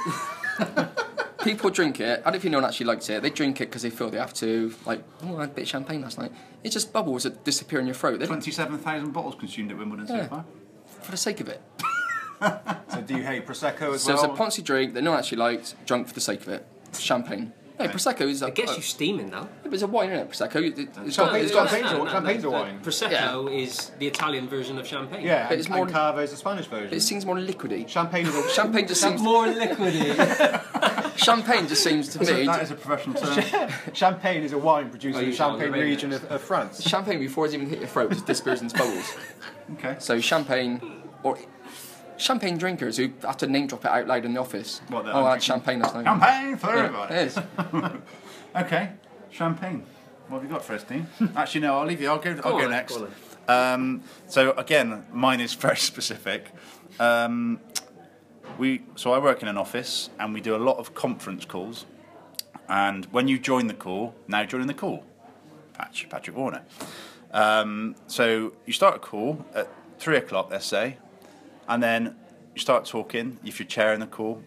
people drink it. I don't think anyone actually likes it. They drink it because they feel they have to. Like, I had a bit of champagne last night. It's just bubbles that disappear in your throat. They don't 27,000 bottles consumed at Wimbledon so Yeah. far. for the sake of it. So do you hate Prosecco as So well? it's a Ponzi drink that no one actually likes, drunk for the sake of it. Champagne. No, Prosecco is. It gets you steaming though. It's a wine, isn't it? Prosecco. It's Champagne's got. champagne's a wine. Prosecco is the Italian version of champagne. Yeah, But it's and more- Cava is the Spanish version. It seems more liquidy. Champagne is a... Champagne just seems. More liquidy. Champagne just seems to me. That is a professional term. Champagne is a wine produced Oh, in the you got Champagne the region of France. Champagne before it's even hit your throat just disappears into bubbles. Okay. So champagne or champagne drinkers who have to name drop it out loud in the office. What, that I I'm had drinking- champagne last night. Champagne for Yeah, everybody. it is. Okay, champagne. What have you got for us, Dean? Actually, no, I'll leave you. I'll go on, next. go on. So again, mine is very specific. So I work in an office, and we do a lot of conference calls. And when you join the call, now joining the call, Patrick Warner. So you start a call at 3 o'clock, let's say, and then you start talking. If you're chairing the call,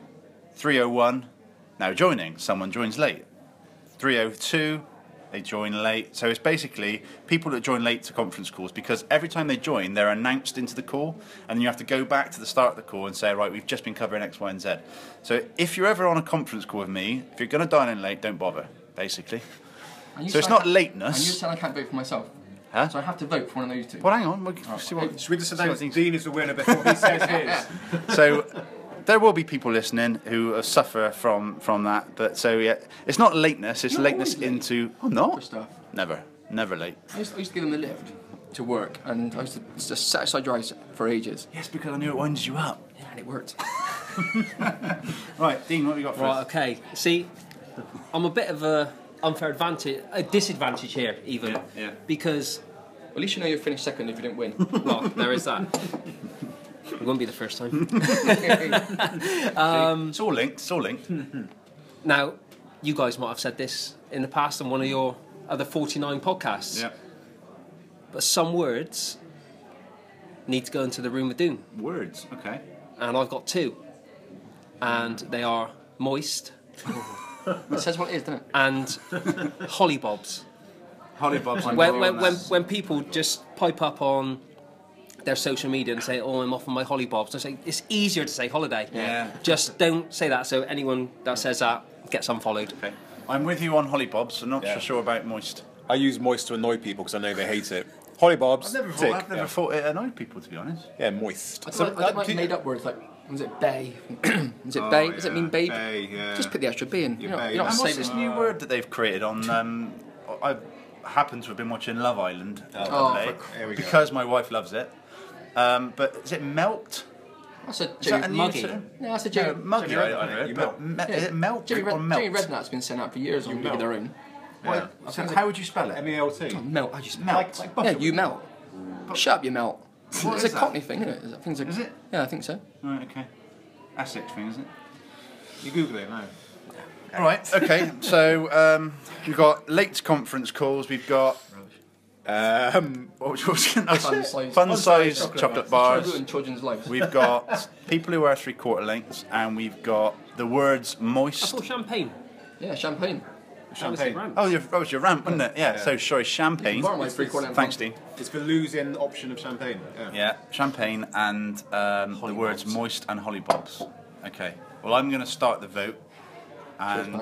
3:01, now joining. Someone joins late. 3:02, they join late. So it's basically people that join late to conference calls because every time they join, they're announced into the call, and then you have to go back to the start of the call and say, right, we've just been covering X, Y, and Z. So if you're ever on a conference call with me, if you're going to dial in late, don't bother, basically. And you So it's said not I can't- lateness. And you said I can't vote for myself. Huh? So I have to vote for one of those two. Well, hang on. We'll see what, Should we just see announce what Dean is the winner before he says his? So there will be people listening who suffer from that. But so yeah, it's not lateness. It's You're lateness always late. into. I'm For not. stuff. Never late. I used to give them a lift to work, and I used to just set aside your eyes for ages. Yes, because I knew it winds you up. Yeah, and it worked. Right, Dean, what have you got for Right, us? okay. See, I'm a bit of a disadvantage here, even. Yeah, yeah. Because, At least you know you're finished second if you didn't win. well, there is that. It won't be the first time. It's all linked. It's all linked. Now, you guys might have said this in the past on one of your other 49 podcasts. Yeah. But some words need to go into the Room of Doom. Words. Okay. And I've got two. And they are moist It says what it is, doesn't it? and hollybobs. Hollybobs. I'm When, with you when, on when, that. when people just pipe up on their social media and say, "Oh, I'm off on my hollybobs," I say it's easier to say holiday. Yeah. Just don't say that. So anyone that says that gets unfollowed. Okay. I'm with you on hollybobs. I'm not Yeah. so sure about moist. I use moist to annoy people because I know they hate it. Hollybobs. I've never thought it annoyed people, to be honest. Yeah, moist. I don't like made up words like, was it bay? Is it bay? Does it mean babe? Bay, yeah. Just put the extra B in. You know, bay. you don't And say what's this. this new word that they've created on? I happen to have been watching Love Island the other day here we go. because my wife loves it. But is it melt? That's a Is that a new Muggy. term? No, that's a No, Jerry. muggy. Jerry I Redknapp. heard, You but melt. is it melt Jerry, or melt? Jerry Redknapp's been sent out for years on League of Their Own. Yeah. So how would you spell it? M-E-L-T. Melt. I just Melt. Like Yeah, butter. you melt. Shut up, you melt. What It's is a that? Cockney thing, isn't it? I think it's Is it? Yeah, I think so. Right, okay. Essex thing, isn't it? You Google it now. All right, okay. So we've got late conference calls. We've got what was yours? Fun-sized chocolate bars. Ruin children's lives. We've got people who wear three-quarter lengths, and we've got the words I moist. thought champagne. Yeah, champagne. Champagne. Oh, that was your ramp, wasn't it? Yeah. So sorry, champagne. Borrow my three-quarter length Thanks, one. Dean. It's the losing option of champagne. Yeah. Yeah, champagne and the words moist and hollybobs. Okay. Well, I'm going to start the vote, and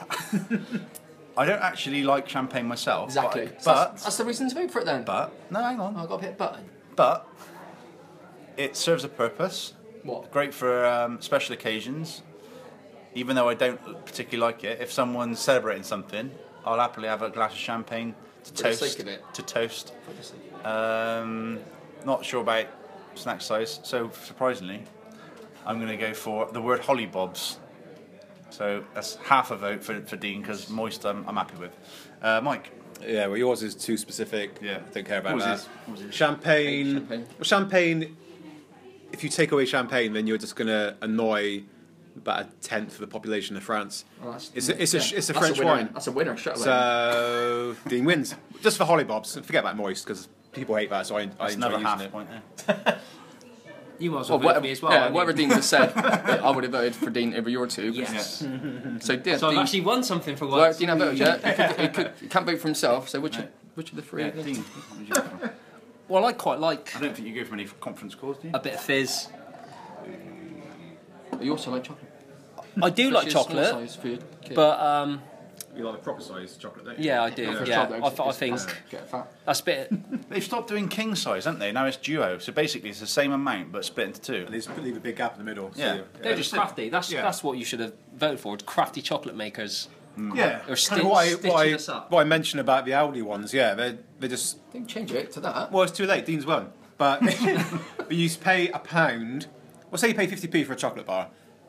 I don't actually like champagne myself. Exactly. But That's the reason to vote for it then. but no, hang on. I've got to hit button. But it serves a purpose. What? Great for special occasions. Even though I don't particularly like it, if someone's celebrating something, I'll happily have a glass of champagne to For the toast. sake of it. To toast. Not sure about snack size, so surprisingly, I'm going to go for the word hollybobs. So that's half a vote for Dean because moist I'm happy with. Mike. Yeah, well, yours is too specific. Yeah. Don't care about What was that. his? What was his? Champagne. Champagne. Well, champagne. If you take away champagne, then you're just going to annoy about a tenth of the population of France. Oh, that's- It's a That's French winner. wine. That's a winner, straight away. So Dean wins. Just for hollybobs. Forget about moist because people hate that. So I That's enjoy another using half it. point there. You might as well Well, vote for me as well. yeah, I mean. whatever Dean just said, I would have voted for Dean over your two. Yes. So, yeah, So I've Dean, actually won something for well, once. Dean hasn't voted yet. He can't vote for himself. So which of the three? Yeah, Dean. What would you go for? Well, I quite like I don't think you go for any conference calls, do you? a bit of fizz. You also like chocolate. I do like Especially a small chocolate, size for your kid. but You like the proper size chocolate, don't you? yeah, I do. For Yeah, chocolate, I think get fat. that's a bit. They've stopped doing king size, haven't they? Now it's duo. So basically, it's the same amount but split into two. And they just leave a big gap in the middle. So Yeah. you- They're just crafty. That's Yeah. that's what you should have voted for. Crafty chocolate makers. Yeah, Or kind of what stitching I, us up. what I mentioned about the Aldi ones. Yeah, they're just. Don't change it to that. Well, it's too late. Dean's won. But but you pay £1. Well, say you pay 50p for a chocolate bar.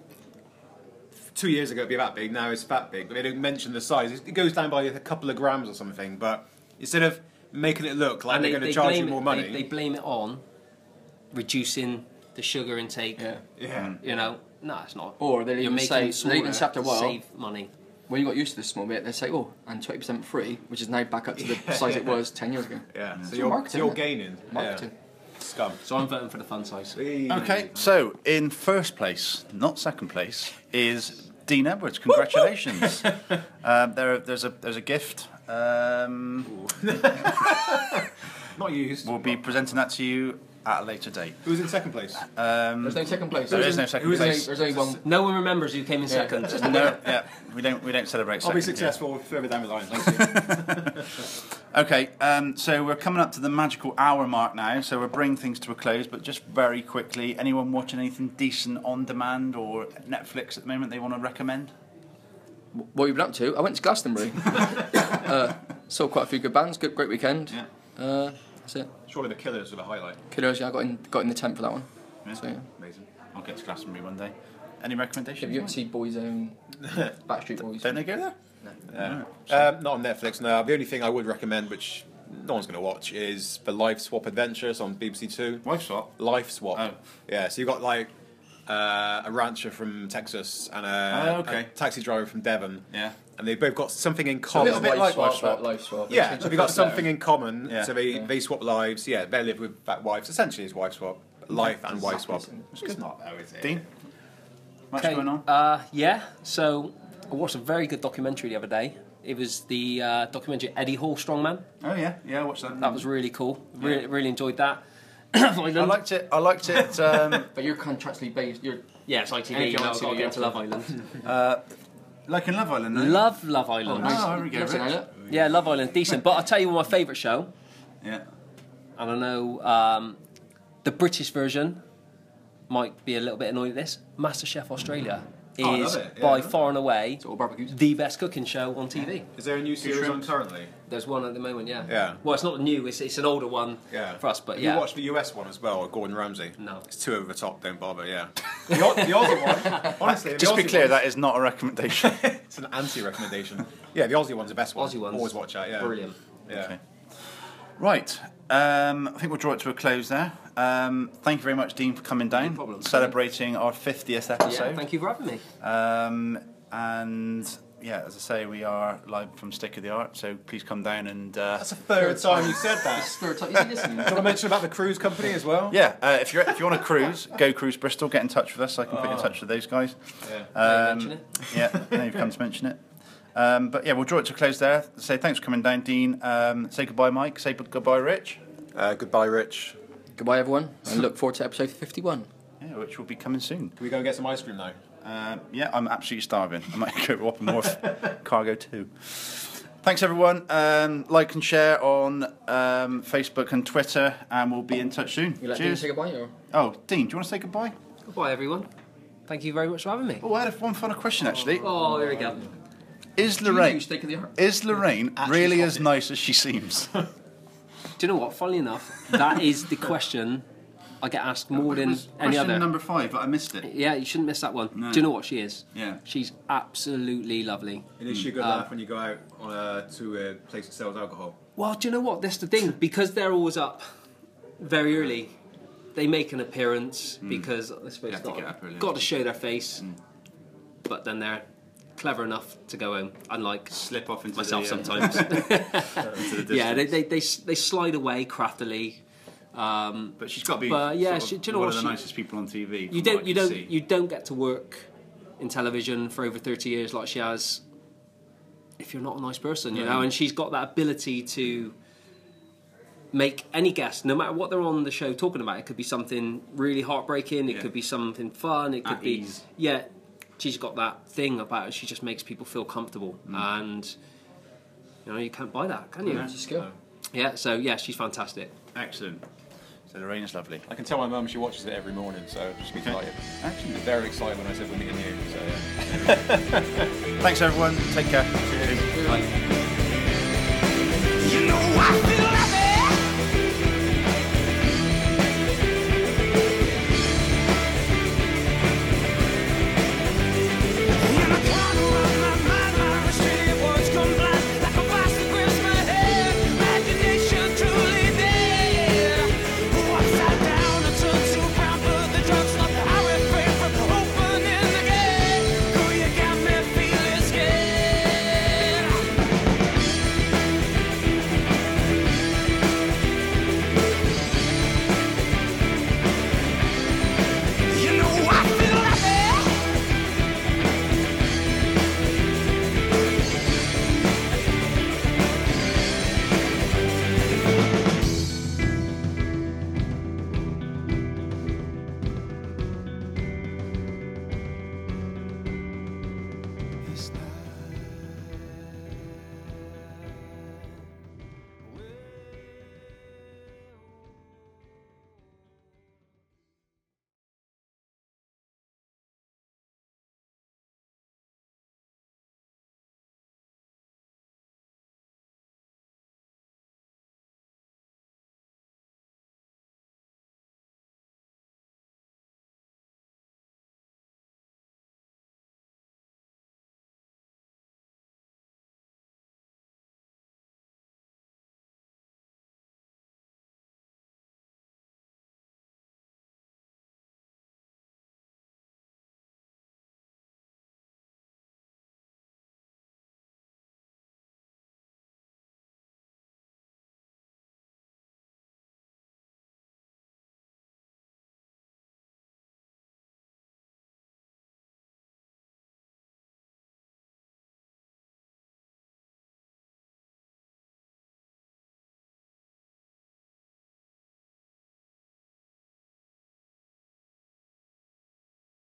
2 years ago it'd be that big. Now it's that big. But they don't mention the size. It goes down by a couple of grams or something. But instead of making it look like And they're going to charge you blame more it, money, They blame it on reducing the sugar intake. Yeah. yeah. You know, no, it's not. Or they'll You're even making say, it they'll even smaller say after a to while, save money. when you got used to this small bit, they say, oh, and 20% free, which is now back up to the size it was 10 years ago. Yeah. So It's you're, marketing, so you're isn't it? gaining. Marketing. Yeah. Scum. So I'm voting for the fun size. Okay, so in first place, not second place, is Dean Edwards. Congratulations. There's a gift. Not used. We'll be presenting that to you at a later date. Who's in second place? There's no second place. There is no second There's only- place. There's only one. No one remembers who came in second. No, yeah, we don't celebrate. I'll be second here. successful further down the line. Thank you. Okay, so we're coming up to the magical hour mark now, so we'll bring things to a close, but just very quickly, anyone watching anything decent on demand or Netflix at the moment they want to recommend? What have you been up to? I went to Glastonbury. Saw quite a few good bands. Great weekend. Yeah. That's it. Surely the Killers were the highlight. Killers, yeah, I got in the tent for that one. Yeah. So, yeah. Amazing. I'll get to Glastonbury one day. Any Have recommendations? you ever seen Boyzone? Backstreet Boys? Don't they go there? No. Not on Netflix, no. The only thing I would recommend, which no one's going to watch, is the Life Swap Adventures on BBC Two. Wife swap. Life Swap. Oh. Yeah, so you've got like a rancher from Texas and a taxi driver from Devon. Yeah. And they've both got something in A common. little bit like Life Swap. Life swap. Yeah, so they've got something in common. Yeah. So they swap lives. Yeah, they live with that wives. Essentially, it's wife swap. Life and wife swap. It's not, though, is it? Dean? Much Okay, going on? yeah. So I watched a very good documentary the other day. It was the documentary Eddie Hall Strongman. Oh yeah, I watched that. That was really cool. Really enjoyed that. I liked it. But you're contractually based. Yeah, it's ITV. Anything Now on I've got to TV, get to Love Island. Like in Love Island. No? Love Island. Oh, there we go. Yes, I Rich. know. Yeah, Love Island, decent. But I'll tell you my favourite show, Yeah. and I know the British version might be a little bit annoyed at this. MasterChef Australia Oh, I is love it. Yeah, by I love far and away It's all barbecues. the best cooking show on TV. Is there a new series on currently? There's one at the moment, yeah. Yeah. Well, it's not new, it's an older one Yeah. for us, but Have yeah. you watched the US one as well, Gordon Ramsay? No. It's too over the top, don't bother, yeah. the Aussie one, honestly, Just the be Aussie clear, one's- that is not a recommendation. it's an anti-recommendation. Yeah, the Aussie one's the best one. Aussie one's Always watch that, yeah. Brilliant. Yeah. Okay. Right. I think we'll draw it to a close there. Thank you very much, Dean, for coming down, problem. celebrating our 50th episode. Yeah, thank you for having me. And yeah, as I say, we are live from Stick of the Art, so please come down and. That's the third time you said that. Spirit type. Is he listening? Do you want to mention about the cruise company as well? Yeah, if you want to cruise, Go Cruise Bristol. Get in touch with us. I can put you in touch with those guys. Now you mention it. Yeah, now you've come to mention it. But yeah, we'll draw it to a close there. Say thanks for coming down, Dean. Say goodbye, Mike. Say goodbye, Rich. Goodbye, Rich. Goodbye, everyone, and look forward to episode 51. Yeah, which will be coming soon. Can we go and get some ice cream now? Yeah, I'm absolutely starving. I might go to Whoppermore Cargo too. Thanks, everyone. Like and share on Facebook and Twitter, and we'll be in touch soon. You let Dean Cheers. say goodbye, or? Oh, Dean, do you want to say goodbye? Goodbye, everyone. Thank you very much for having me. Oh, I had one final question actually. Oh, there we go. Is Do you Lorraine use Stake of the Art? really as nice as she seems? Do you know what? Funnily enough, that is the question I get asked more than any other. number 5, but I missed it. Yeah, you shouldn't miss that one. No. Do you know what she is? Yeah. She's absolutely lovely. And is she a good laugh when you go out to a place that sells alcohol? Well, do you know what? That's the thing. Because they're always up very early, they make an appearance because I suppose have to get up early. got to show their face. But then they're clever enough to go home, unlike Slip off into myself the, sometimes. into the Yeah, distance. they slide away craftily. But she's got to be But, yeah, sort of do you know one what of the she- nicest people on TV. You from what I can see. you don't get to work in television for over 30 years like she has if you're not a nice person, you know. And she's got that ability to make any guest, no matter what they're on the show talking about. It could be something really heartbreaking. It could be something fun. It could At be ease. yeah. She's got that thing about her. She just makes people feel comfortable, and you know you can't buy that, can you? It's a skill. Yeah. So yeah, she's fantastic. Excellent. So Lorraine is lovely. I can tell my mum she watches it every morning, so she'll be delighted. Excellent. Very excited when I said we're meeting you. So yeah. Thanks, everyone. Take care. Cheers. Bye. You know I feel